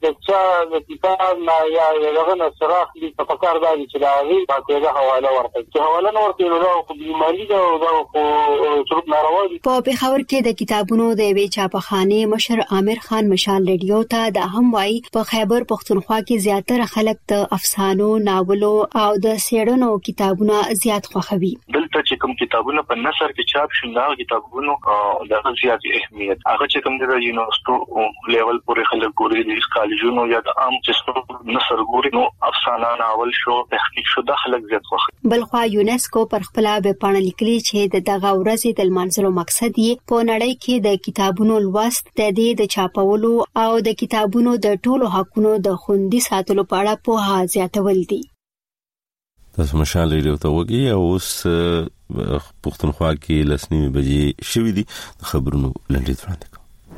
د کتاب نه یا هغه نه سره خپل تفکر دا چې دا وی په حواله ورته چې حواله نور کې نو خو بیماری دا خو شروع ناروا دي. په پیښور کې د کتابونو د یوې چاپخانه مشر عامر خان مشال ریډیو ته د هم وايي په خیبر پښتونخوا کې زیاتره خلک د افسانو، ناولو لوستلو او د سیړنو کتابونه زیات خوښوي. دلته چې کوم کتابونه په نثر کې چاپ شول دا کتابونو د زیات اهمیت هغه چې کوم د یونیورسيټو لیول پورې خلک ګوري د کالجونو یا د عام چې نثر ګوري نو افسانه ناول شو تحقیق شو د خلک زیات خوښ. بلخوا یونیسکو پر خپل ویب پاڼه لیکلي چې دغه ورځ د لمانځلو مقصد یې په نړۍ کې د کتابونو لوست د چاپولو او د کتابونو د ټولو حقونو د خوندي ساتلو په اړه په زیاتول دي. تاسو مشال ریډیو ته وګورئ او اوس پښتونخوا کې لسنیمه بجې شوې دي خبرونو لنډیز وړاندې کوم.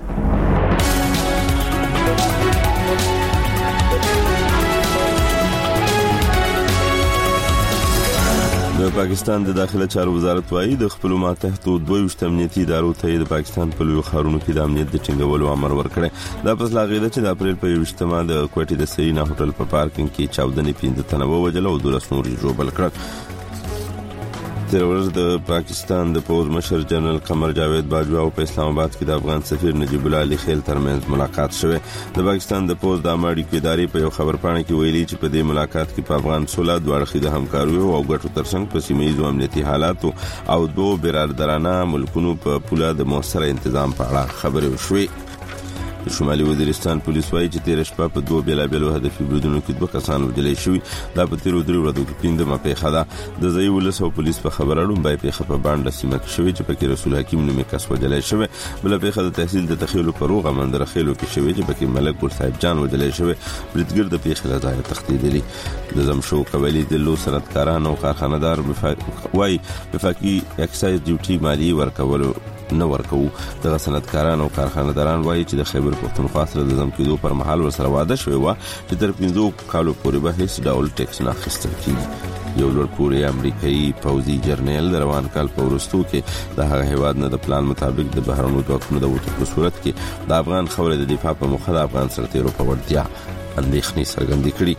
د پاکستان د داخله چارو وزارت وايي د خپل ماتحت 22 امنیتي ادارو ته د پاکستان په لوی خارونو کې د امنیت د ټینګولو امر ورکړی. دا پس لاغې ده چې د اپریل په 28مه د کوټې د سرینا هوټل په پارکینګ کې 14 تنه ووجل او 12 نور ژوبل کړل. تیر ورځ د پاکستان د پوز مشر جنرال قمر جاوید باجوا او په اسلام آباد کې د افغان سفیر نجیب الله علي خیل ترمنځ ملاقات شوه. د پاکستان د پوز د اماړي ادارې په یو خبرپاڼه کې ویلي چې په دې ملاقات کې په افغان صلح دواړه د همکاري او ګټو ترڅنګ په سیمه ییزو امنیتي حالاتو او دوه برادرانه ملکونو په پوله د موثر تنظیم په اړه خبرې وشوې. د شمالي وزیرستان پولیس وايي چې تیر شپه په دوه بیلابیلو هدفي بریدونو کې دوه کسان وژل شوي. دا په تیر درې ورځو کې پیندمه پیښه ده. د ځای ولس او پولیس په خبره لومبای پیښه په باندې سیمه کې شوې چې پکې رسول حکیم نومي کس وژل شوی. بل پیښه د تحصیل د تخیل پروغه مندره خېلو کې شوې چې پکې ملک ګل صاحب جان وژل شوی. بریدګر د پیښې له ځایه تښتېدلی. د زمشو قبایلی د لو صنعتکارانو او کارخانه‌دار وايي وفاقي اکسایز ډیوټي مالی ورکولو نه ورکو. د صنعتکارانو او کارخانه‌داران وايي چې د خیبر پښتونخوا سره د زم کېدو پر مهال ورسره واده شوی و چې تر 15 کالو پورې به هیڅ ډول ټیکس نه اخیستل کیږي. یو لوړ پوړی امریکایي پوځي جرنیل د روان کال په وروستو کې د هغه هیواد نه د پلان مطابق د بهرنیو ځواکونو د وټو په صورت کې د افغان خاورې د دفاع په مخه د افغان سرتیرو په وړتیا اندېښنې څرګندې کړې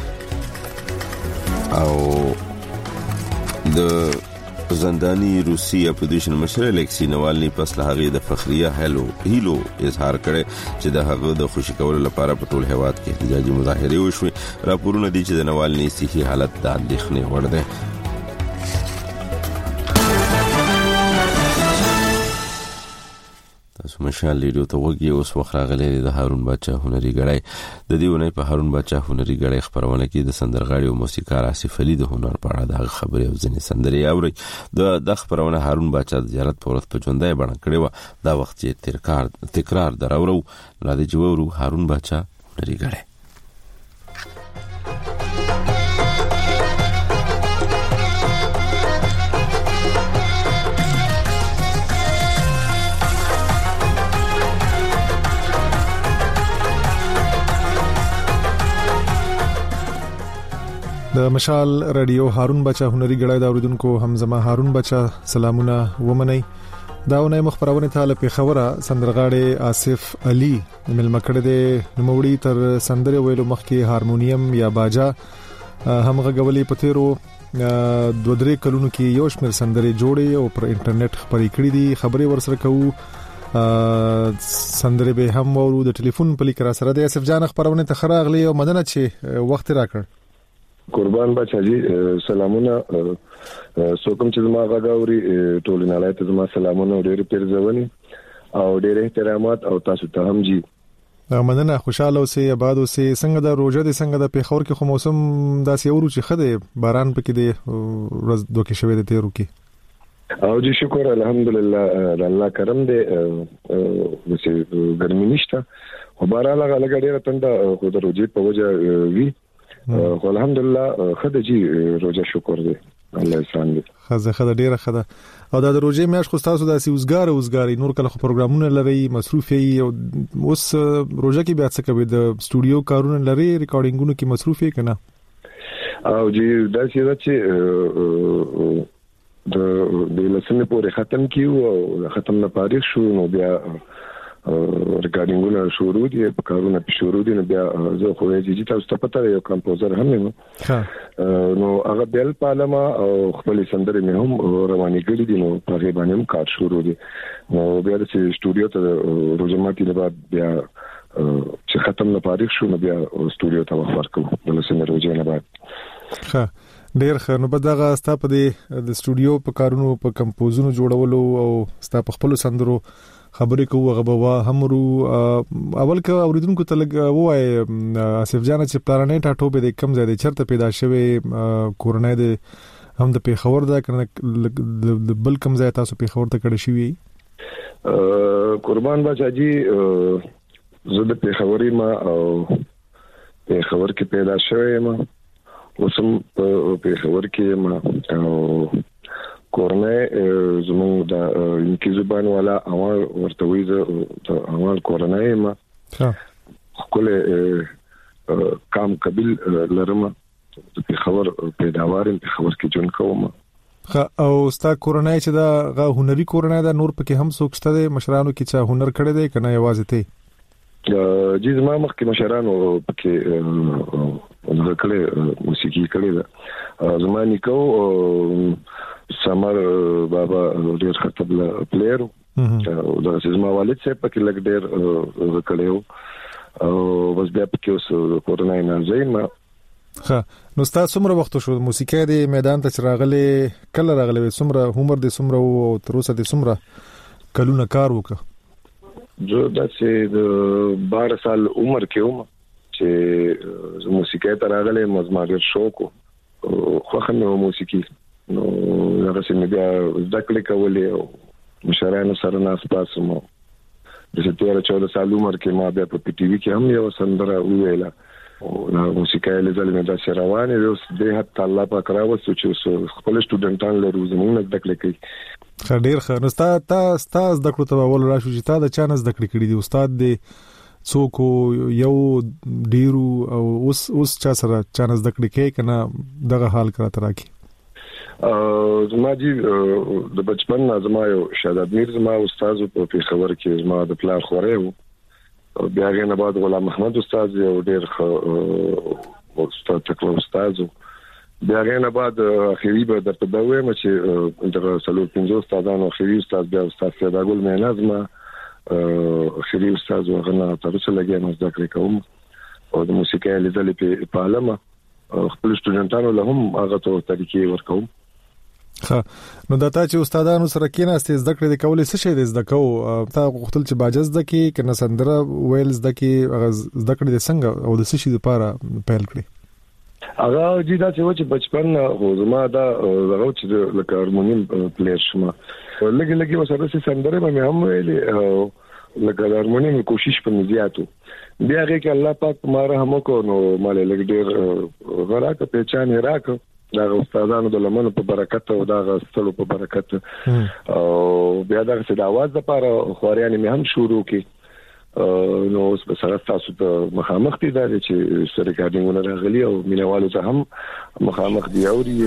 او د زندانی روسي اپوزیشن مشر الکسی نوالني پس له هغه د فخریه هیلو اظهار کړي چې د هغه د خوشی کولو لپاره په ټول هیواد کې احتجاجي مظاهره وشوه. راپورونه دي چې د نوالني صحي حالت د اندېښنې وړ ده. تاسو مشال ریډیو ته وګورئ. اوس وخت راغلی د هارون باچا هنري غړای. د دې ونې په هارون باچا هنري غړای خبرونه کې د سندرغاړي او موسیقار آصف علي د هنر په اړه د خبرې او ځینې سندرې اوري. د خبرونه هارون باچا د زیارت په ورځ په ژوندۍ بڼه کړې و. دا وخت چې تکرار دراورو را دي جوړو هارون باچا هنري غړای. د مشال رادیو هارون بچا هنري غړای دا اوریدونکو همزما هارون بچا سلامونه ومني. داونه مخبرونه ته په خبره سندرغاړي آصف علي ملمکړه د نوموړي تر سندره ویلو مخکې هارمونیم یا باجا همغه غولي پتیرو 2-3 کلونو کې یو شمېر سندره جوړي او پر انټرنیټ خبرې کړې دي. خبرې ورسره کوو سندره به هم ورو د ټلیفون په لیکرا سره د آصف جان خبرونه ته خراغلي او مدنه چې وخت راکړ. قربان بچا جی سلامونه سوکم چې زما غاوري ټول نه لایته زما سلامونه ډېر پیرځونی او ډېر احترامات او تاسو ته هم جی مننه. خوشاله اوسئ آباد اوسئ. څنګه د روزه د څنګه د پیښور کې خو موسم داسې ورو چې خده باران پکې دی ورځ دوکې شوې د تیرو کې او جی شکر الحمدلله الله کرم دې وسه ګرمي نشته خو باران لګا ډېر تنده خو د روزي په وجه وی خو الحمدلله خدای جی روزه شکر دی الله احسان دی. خزه ډیره خده او د روزه میاش خو تاسو داسې وزګاری نور کله پروګرامونه لري مصروف یې او اوس روزه کې بیا څه کوي د سټوډیو کارونه لري ریکارډینګونو کې مصروف یې کنه او جی داسې چې د لسمه پورې ختم کیو او ختم نه پاره شو نو بیا ریکارډینګونه شروع دي په کارونه په شروع دي نو بیا زه خو یې تاسو ته پته یو کمپوزر هم نو هغه بل پالما او خپل سندره مې هم رواني کړې دي نو په غیبانه هم کار شروع دي نو بیا د سټوډیو ته روزماتي نه بعد بیا چې ختم نه پاره شو نو بیا استودیو ته ورکو د لسمه روزه نه بعد. ښه ډیر ښه. نو بدغه ستا په د استودیو په کارونو په کمپوزونو جوړولو او ستا په خپل سندرو خبرې کوو غبوا همرو اول که اوریدونکو ته لګ وای اسف جان چې پلانې ټاټو به د کم ځای د چرته پیدا شوی کورنۍ د هم د پیښور دا کنه بل کم ځای تاسو پیښور ته کړی شوی؟ قربان بچاجي زه د پیښوري ما او پیښور کې پیدا شوی ما وسم پیښور کې ما او کورنۍ زموږ د انکی زبان والا اول ورته وی د اول کورنۍ ما خپل کام قبل لرم په خبر پیداوار په خبر کې جون کوم. او ستا کورنۍ چې دا هنري کورنۍ دا نور پکې هم څوک شته مشرانو کې چې هنر کړی دی کنه یوازې ته؟ جی زما مخکې مشرانو پکې کړي موسیقي کړي دا زما نیکو سمر بابا ډیر خطبل پلیئر او دا زما والد صاحب پکې لګ ډیر کړیو او بس بیا پکې اوس کورنۍ نه زین. ها نو تاسو څومره وخت شو موسیقي د میدان ته راغلي کله راغلي څومره عمر دې څومره او تر اوسه دې څومره کلونه کار وکړ؟ جو دا چې د 12 سال عمر کې وم چې موسیقي ته راغلي مزما ډیر شوق او خو خنه موسیقي نو هغه څنګه بیا ځکه کولې او مشرانو سره ناس پاسم د 14 سال عمر کې ما بیا په پی ټی وی کې هم یو سندره ویله او نو موسیقي له ځل نه د روانه اوس د حتی الله پاک راوستو چې خپل سټوډنټان له روزمون ذکر کوي. ډیر ښه. نو استاد د کړو ته ول راشو چې تا د چانس ذکر کړی دی استاد د څوک یو ډیرو او اوس چا سره چانس ذکر کوي کنه دغه حال کراته راکی؟ زما جی د بچپن زما یو شهادت میر زما استاد په پیښور کې زما د پلان خوره او بیا غنه بعد غلام محمد استاد یو ډیر استاد تکو استاد بیا غنه بعد اخیری به درته دا وایم چې د سلو 15 استادانو اخیری استاد بیا استاد سیداګل مې نظم اخیری استاد وغنا تر څه لګیا نو ذکر کوم او د موسیقي لیدلې په عالمه خپل سټوډنټانو له هم هغه ته طریقې ورکوم. ها نو دا چې استادانو سره کېناستې زده کړې د کولې څه شي د زده کو تا غوښتل چې باجز د کې کنه سندره ویلز د کې زده کړې د څنګه او د څه شي لپاره پیل کړې؟ هغه جدا چې بچپن خو زما دا هغه چې لکه هارمونیم پلیئر شوم لګي وسره سندره مې هم ویلې لکه هارمونیم کوشش په زیاتو بیا هغه کې الله پاک ما رحم وکړو نو مال لګ ډیر غراکه پہچان راکړ دا استادانو د لمنو په برکت او دا غستلو په برکت او بیا دا چې د आवाज لپاره خوريانې مې هم شروع کړي نو اوس په سره تاسو ته مخامخ دي دا چې سره ریکارډینګونه راغلي او مینوالو ته هم مخامخ دی اوري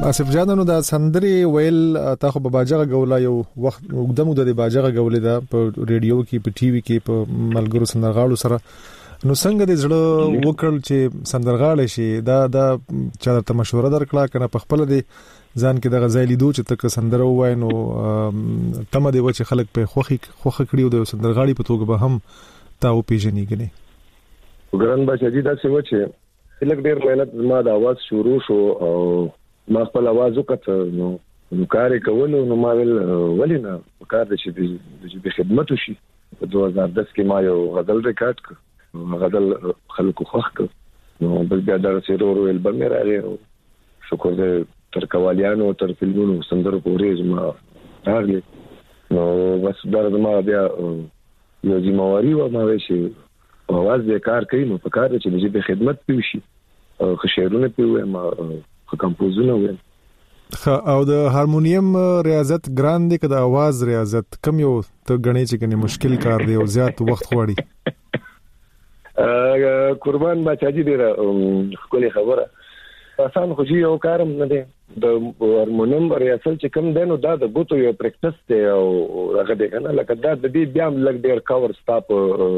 اسف جانانو دا سندري ویل تاسو په باجغه غولا یو وخت وګدمو د باجغه غولې دا په ریډیو کې په ټي وي کې په ملګرو سندرغاړو سره نو څنګه د زړه وکړل چې سندرغاړي شي دا چا ته مشوره درکړه کنه په خپل دي ځان کې د غزالي دوه چې تک سندره وای نو تم دې و چې خلک په خوخه کړیو د سندرغاړي په توګه به هم تاسو پیژنې غني ګران بچی دا څه و چې لکه ډیر مهنت ما د आवाज شروع شو او ما خپل आवाज وکړ نو کار کول نو ما ولینا کار د چې د خدمت وشي په 2010 کې ما یو غزل ریکارډ کړ غزل خلکو خوښ کړ نو بل بیا دا سیرور البم راغی شکر دې تر کوالیانو تر فلمونو سندرو پورې ما راغلی نو بس دا ما بیا یو ذمہواری و ما وشي आवाज دې کار کوي نو په کار چې د خدمت پیوشي او شعرونه پیوي ما کمپوزونه وي او د هارمونیم ریاضت ګران دی که د आवाज ریاضت کم یو ته غنی چې کني مشکل کار دی او زیات وخت غواړي قربان بچاجي دی خپل خبره آسان خو یو کارم نه دی د هارمونیم ریاضت چې کم دی نو دا د ګوتو یو پریکټس دی او هغه دی کنه لکه دا د دې بیا لګ ډیر کور سټاپ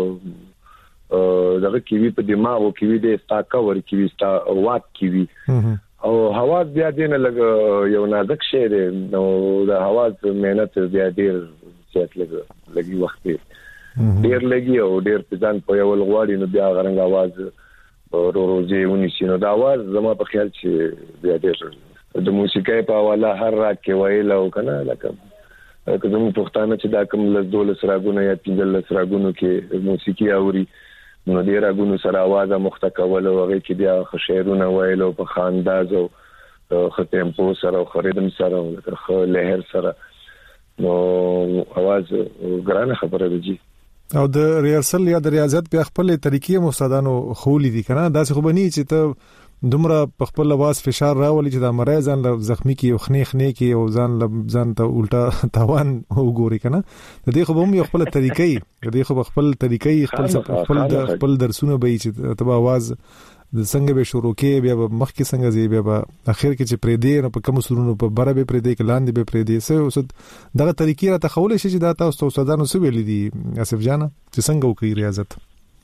دغه کیوي په دماغو کیوي د ستا کور کیوي ستا واټ کیوي او حواس بیا دینه لګ یو نازک شی دی نو د حواس مهنت بیا ډیر زیات لګي وخت ډیر لګي او ډیر ځان په یو غواړي نو بیا غرنګ आवाज روزي ونیسي نو د आवाज زما په خیال چې بیا ډیر د موسیقۍ په حواله هر راګ کې وایل او کنه لکه کوم پښتانه چې دا کوم لزول سراغونه یا پنځل سراغونو کې موسیقي اوري نو ډیر غونو سره आवाज مختکول او هغه کې بیا خشیرونه وایلو په خانداز او ختمپو سره او خریدم سره او خو لهر سره نو आवाज ګرانه خبره دی او د ریهرسل یا د ریاضت په خپل طریقې مستادانو خولې دي کنه دا څه خو بنی چې ته دومره په خپل आवाज فشار راولي چې د مریض ځان له زخمی کې او خنې کې او ځان ته الټا تاوان وګوري کنه د دې خو هم یو خپل طریقې د دې خو خپل طریقې خپل درسونه به چې تبا आवाज د څنګه به شروع کې بیا مخ کې څنګه زی بیا اخر کې چې پرې دی نو په کوم سرونو په بره به پرې دی کې لاندې به پرې دی سه دغه طریقې را تخول شي چې دا تاسو استادانو سو ویل دي اسف جانا چې څنګه وکړي ریاضت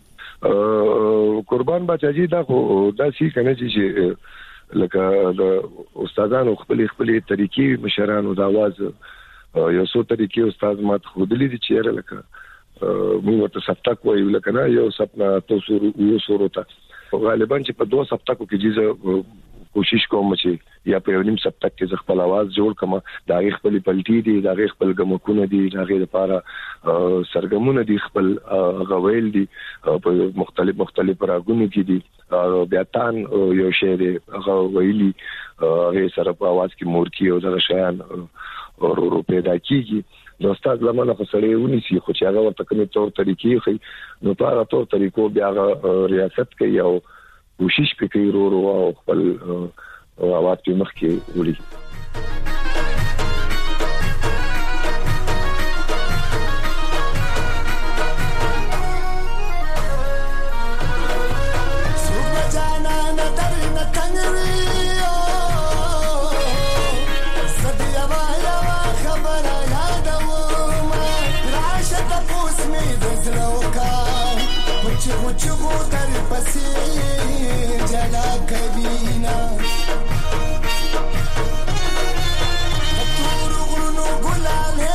قربان بچاجي دا خو دا شي کنه چې لکه د استادانو خپل طریقې مشرانو د आवाज یو څو طریقې استاد مات خودلی دي چې لکه موږ ته سپتاک وایو لکه نه یو سپنا تاسو یو سورته غالبا چې په 2 سپتاکو کې جزه کوشش کوم چې یا په یو نیم سپتاک کې خپل आवाज جوړ کما دا خپل پلټي دي دا خپل غمکونه دي دا لپاره سرګمونه دي خپل غویل دي په مختلف راګونو کې دي بیا تان یو شی دی غویلی هغه سره په आवाज کې مورکی او دا شیان ورو پیدا کیږي نو استاد لمنه خو سره ونیسي خو چې هغه ورته کومه تور طریقې خي نو په هغه تور طریقو بیا ریاست کوي او کوشش کوي ورو او خپل आवाज په مخ کې ولي چغو در پسی جلا کبینا تور غرونو ګلاله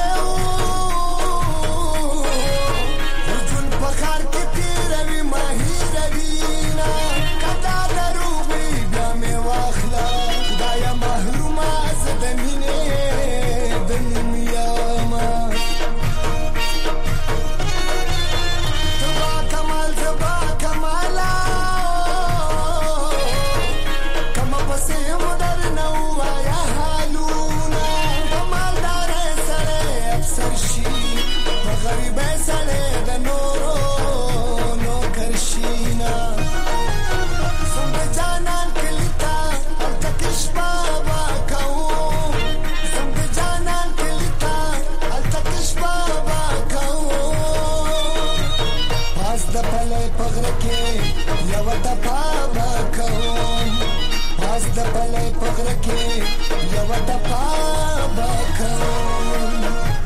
ورجون پخار کې تیروي ماهی روینا کدا دروغي بیا مې واخلا خدایا محرومه زدمینه دنیا ما د پلې په غره کې یو ټپه بکوم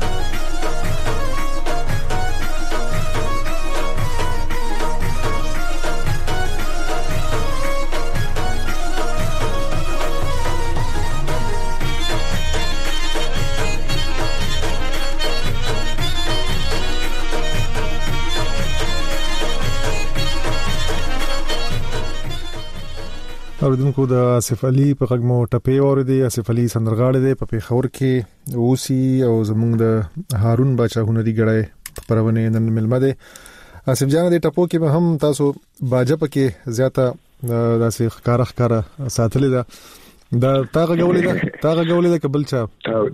اوریدونکو د آصف علي په غږ مو ټپې اوریدي. آصف علي سندرغاړی دی په پیښور کې اوسي او زموږ د هارون باچا هنري غړی خبرونه نن ملمه ده. آصف جان د ټپو کې به هم تاسو باجه پکې زیاته داسې ښکارا ساتلې ده. دا تاغه غولې ده قبل چا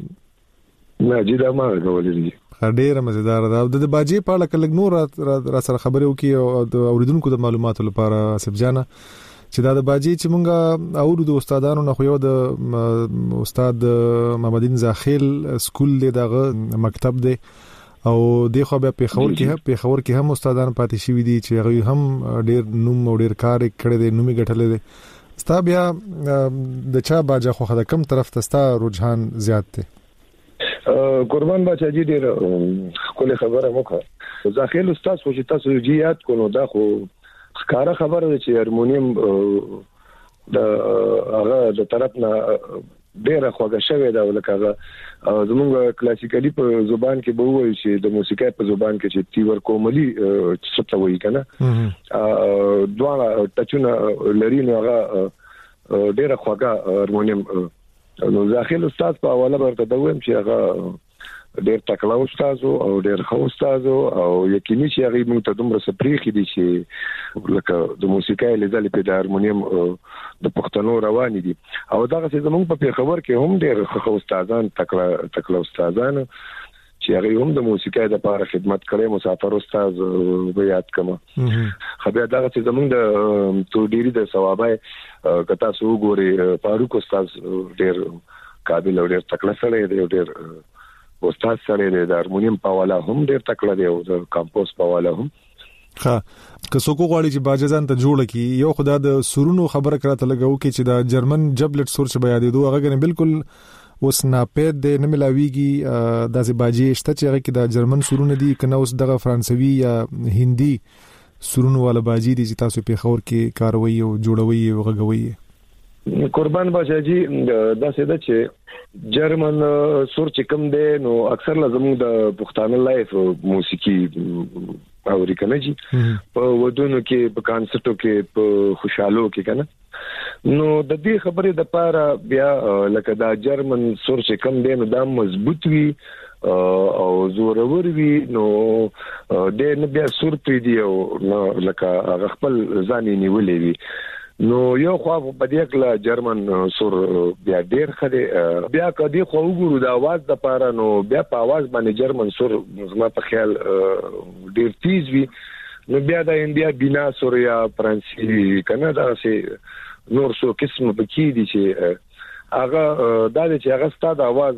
نه جدا ما غولې دي ډېر مزیدار ده. د باجې په اړه کله نور را سره خبرې وکي او اوریدونکو د معلوماتو لپاره آصف جان چې دا د باجی چې مونږه اورو د استادانو نه خو یو د استاد محمدین زاخیل سکول دی دغه مکتب دی او دغه به پیښور کې هم استادان پاتې شوی دي چې هغه هم ډیر نوم او ډیر کار کړی دی نومي ګټلې دي. ستا بیا د چا باجه خو خدای کم طرف ته ستا رجحان زیات دی؟ قربان بچا جی ډیر کله خبره موکه زاخیل استاد خو چې تاسو یاد کو نو دا خو ښکارا خبره ده چې هارمونیم د هغه د طرف نه ډیره خوږه شوې ده ولکه زموږ کلاسیکلی په زبان کې به وایي چې د موسیقۍ په زبان کې چې تیور کوملی څه ته وایي کنه دواړه ټچونه لري نو هغه ډیره خوږه هارمونیم نو داخل استاد په حواله ورته دویم چې هغه ډېر تکړه استاد او ډېر ښه استاد او یقیني چې هغه موږ ته دومره سپریخي دي چې لکه د موسیقۍ لیدل په هارمونیم د پښتنو روان دي او دغه څه زموږ په پیښور کې هم ډېر ښه استادان تکړه استادان چې هغه هم د موسیقۍ لپاره خدمت کړي مسافر استاد یاد کما خو بیا دغه چې زموږ د توډيري د ثوابای کتا سو ګوري فاروق استاد ډېر قابل او ډېر تکړه سره دی ډېر استاد سره د هارمونیم په والا هم ډېر تکړه دی او د کمپوز په والا هم ها که څوک غواړي چې باجزان ته جوړ کی یو خدای د سورونو خبره کراته لګاو کې چې د جرمن جبلټ سور چې بیا دی دوه هغه بالکل اوس ناپید دی نه ملاویږي داسې باجی شته چې هغه کې د جرمن سورونه دي کنه اوس دغه فرانسوي یا هندي سورونو والا باجی دي چې تاسو په خور کې کاروي او جوړوي او غږوي. قربان بچا جی دا څه ده چې جرمن سور چې کوم دی نو اکثر لازم د پښتانه لایف موسیقي اوري کنه جی په ودونو کې په کانسرټو کې په خوشحالو کې کنه نو د دې خبرې د پاره بیا لکه دا جرمن سور چې کوم دی نو دا مضبوط وي او زورور وي نو د نه بیا سور پری دی او لکه خپل ځاني نیولې وي نو یو خو په دې کې جرمن سور بیا ډیر خدي بیا کدي خو وګورو د आवाज د پاره نو بیا په आवाज باندې جرمن سور زما په خیال ډیر تیز وي نو بیا د انډیا بنا سور یا فرانسي کنه دا سي نور څو قسم بکی دي چې هغه د چې هغه ستاسو आवाज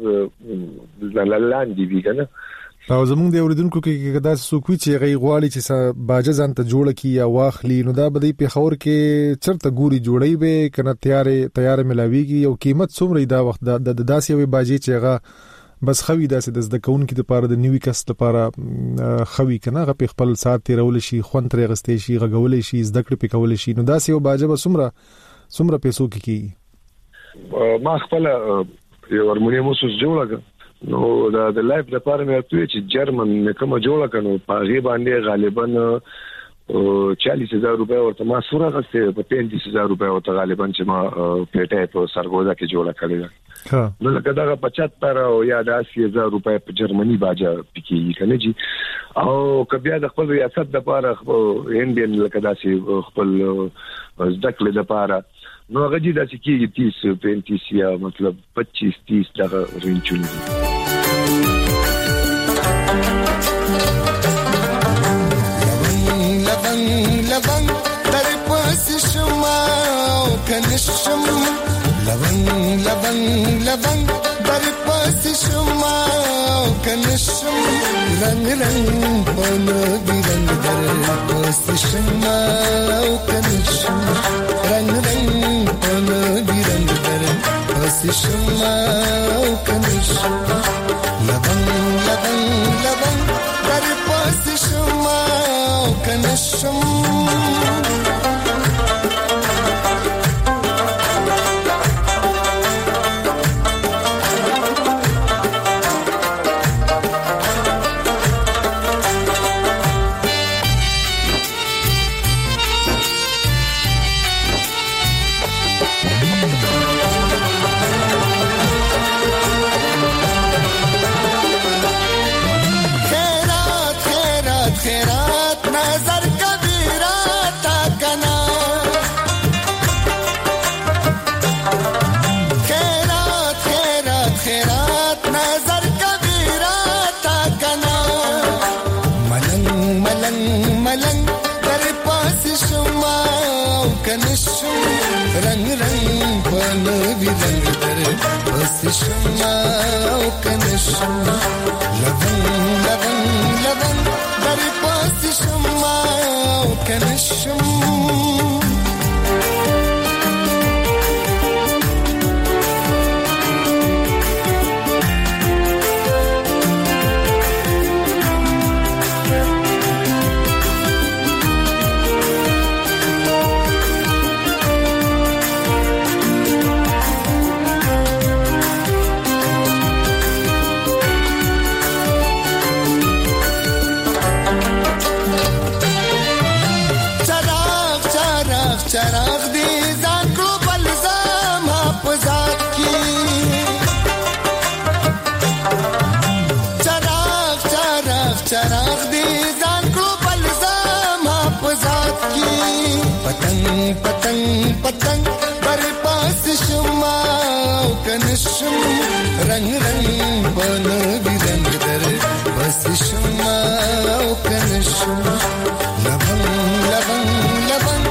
لاندې وی کنه او زمونږ د اوریدونکو کې دا سوکوي چې غي غواړي چې باجه ځان ته جوړ کی یا واخلي نو دا به په خور کې چرته ګوري جوړي به کنه تیار ملاويږي او قیمت څومره دا وخت د داسې وي باجه چې هغه بس خوي داسې د زدکون کې لپاره د نیوي کس لپاره خوي کنه هغه په خپل سات تیرول شي خون ترې غستې شي غغول شي زدکړه پکول شي نو داسې یو باجه به څومره پیسو کې ما خپل یو هارمونیم اوس جوړه نو د لایف لپاره مې اتوي چې جرمن کومه جوړه کنو په غي باندې غالبا 40000 روپے ورته ما سوره غسته په 35000 روپے ورته غالبا چې ما پټه په سرګوزا کې جوړه کړې نو لکه دا 75 او یا 80000 روپے په جرمني باجه پکې کنه جی او کبیا د خپل ریاست لپاره انډین لکه داسې خپل ځکه لپاره نو هغه دي چې کېږي 30 35 یا مطلب 25 30 دغه رینچونه لبن در پاس شما کنشم لبن در پاس شما کنشم رنگ پانا بی رنگ در پاس شما کنشم رنگ پانا بی رنگ در شما او کنه شما لبن لبن لبن در پاس شما او کنه شما रंग रंग पन भी रंग दर बस शमा कनशम लबन लबन लबन दर बस शमा कनशम चराग दे जान को बलजाम हाफजात की चराग चराग चराग दे जान को बलजाम हाफजात की पतंग पतंग पतंग पर पास शुमा कनशम रंग रंग बन भी रंग दर बस शुमा कनशम लबन लबन लबन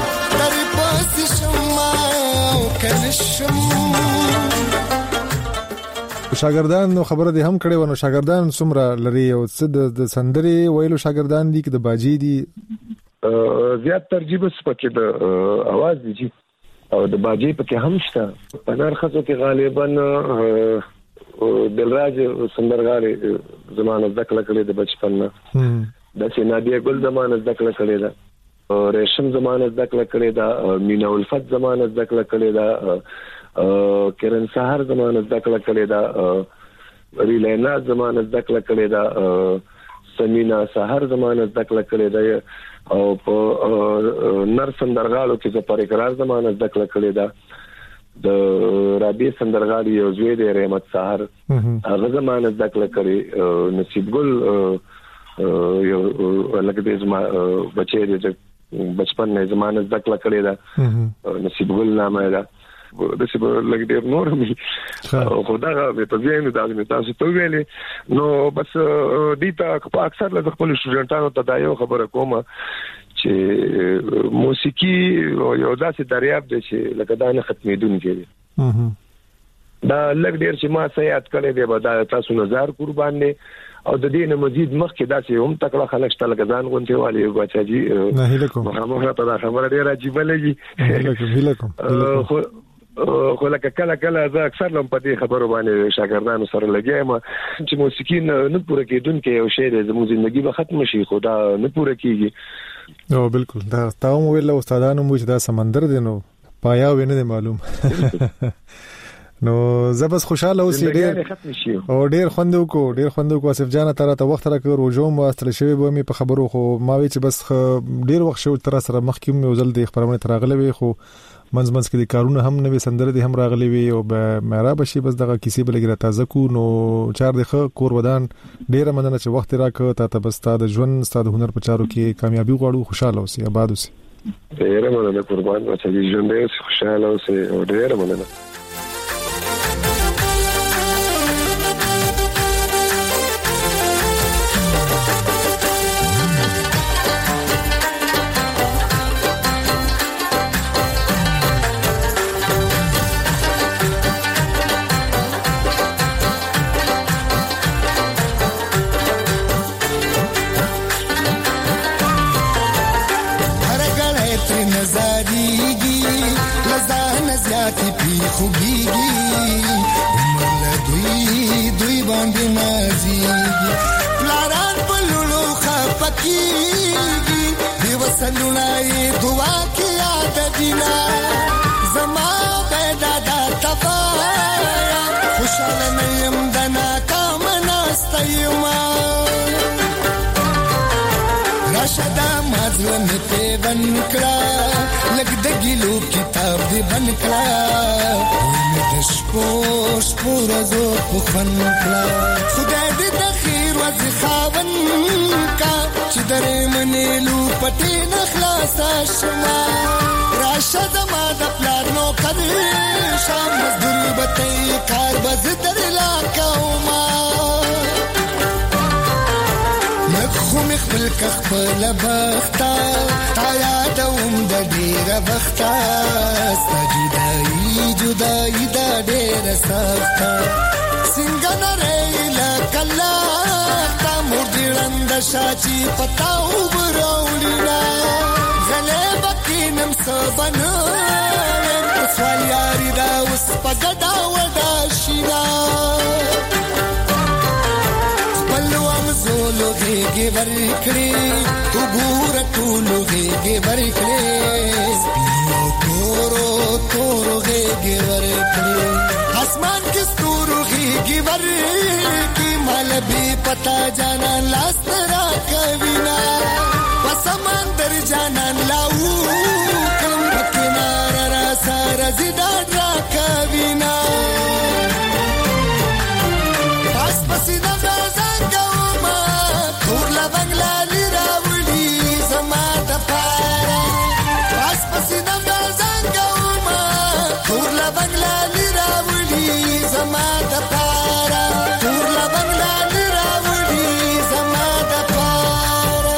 شاګردان نو خبره دې هم کړې ونه شاګردان څومره لري او څه د سندري ویلو شاګردان دي کې د باجی دي زیات ترجیح بس پکې د आवाज دي او د باجی پکې هم شته په نار خزو کې غالبا دلراج سندرغالي زمانه ذکر کړی د بچپن نه د سینادیه ګل زمانه ذکر کړی دا ریشم زمانه ذکر کړی دا مینا الفت زمانه ذکر کړی دا کرن سحر زمانه ذکر کړی دا ریلینا زمانه ذکر کړی دا سمینا سحر زمانه ذکر کړی دا او په نر سندرغالو کې د پر اقرار زمانه ذکر کړی دا د رابي سندرغالي یو زوی د رحمت سحر هغه زمانه ذکر کړی نصیب ګل یو لکه دې زما بچی دې بچپن نه زمانه ذکر کړی دا نصیب ګل نامه دا د څه لګ ډیر نور می خدا به په ځین دا نه تاسو ته ویلې نو بس دیتا اکثر له خپل شټډانټانو ته دا یو خبره کومه چې موسیقي یو داسې دریاب دی چې لکه دا نه ختمېدونکی دی دا لګ ډیر چې ما سيات کړی دی به دا تاسو نظر قربان نه او د دې نه مزید مخکې داسې هم تکړه خلک شته لکه ځان غونډه والی بچاجي محمد ته دا خبره ډیره عجیب لګي خو لکه کله کله زه اکثر لم په دې خبرو باندې شاګردانو سره لګیایم چې موسیقي نه پوره کېدونکې یو شی دی زموږ ژوندۍ به ختم شي خو دا نه پوره کیږي او بالکل دا تاسو ویل استادانو مو چې دا سمندر دی نو پایا ونه معلوم نو زبس خوشاله اوسې ډېر او ډېر خوندو کو اسف جان تر ته وخت راکړو روزو مو استل شوی به می په خبرو خو ما وی چې بس ډېر وخت شو تر سره مخکې مې وزل د خبرونه تراغله وی خو منځ کې د کارونه هم نوې سندره دي هم راغلي وي او به مېرا بشي بس دغه کیسې بلګره تازه کو نو چار دغه کور ودان ډېر مننه چې وخت راکړ ته بس ستاسو ژوند ستاسو هنر په چارو کې کامیابی غواړو خوشاله اوسئ آباد اوسئ ډېر مننه قربان چې ژوند دې خوشاله اوسئ او ډېر مننه خوږیږي باندې نازيږي پلاران په لولو خپکیږي دی وسلونه یې دعا کې یاد دینا زما پیدا دا تفایا خوشاله مې يم دنا کامنا استایما راشدا مازل مې په بنکړه لګ د ګلو کتاب دې بنکړه مې د شپو رازو په خنکړه خدای دې د خیر ورځ خاون کا چې درې منې لو پټې نخلاص شما راشدا ما د پلار نو کړې شام مزدور بته کار بز درلا کوما خو مخبل کخبل بختا تا یادوم د ډیر وختا سجدای جدای د ډیر سختا څنګه نریلا کلا تا مردلند شاچی پتاو براولینا غلې بکینم سبنه سوال یاري دا اوس پګدا ودا شینا زولو غيږي ورکړي تو ګور ټولو غيږي ورکړي سپینو تورو غيږي ورکړي اسمان کې ستورو غيږي ورکړي مال به پتا جانا لاس را کوینا پسمندر جانا لاو کم کنار را سره زیدا را کوینا پس پسیدا بنگلا لیراولی زما د پاره پاس پسینه زنګوما ټول بنگلا لیراولی زما د پاره ټول بنگلا لیراولی زما د پاره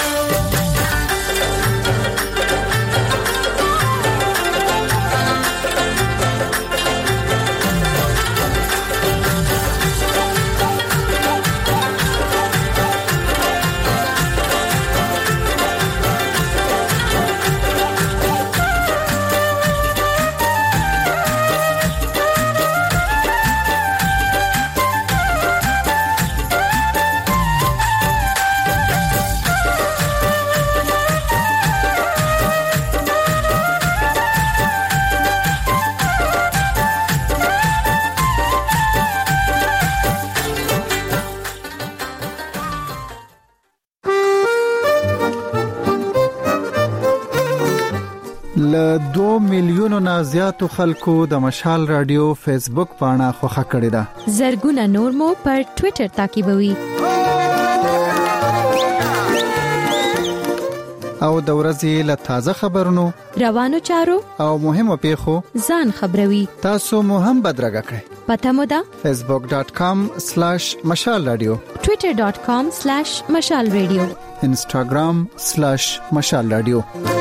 ل 2 میلیونو نه زیاتو خلکو د مشال رادیو فیسبوک پاڼه خوښه کړې ده. زرګونه نور مو پر ټوئیټر تعقیبوي. او د ورځې له تازه خبرونو، روانو چارو او مهمو پیښو ځان خبروي. تاسو مو هم بدرګه کړئ. پته مو ده facebook.com/مشال رادیو، twitter.com/مشال رادیو، instagram/مشال رادیو.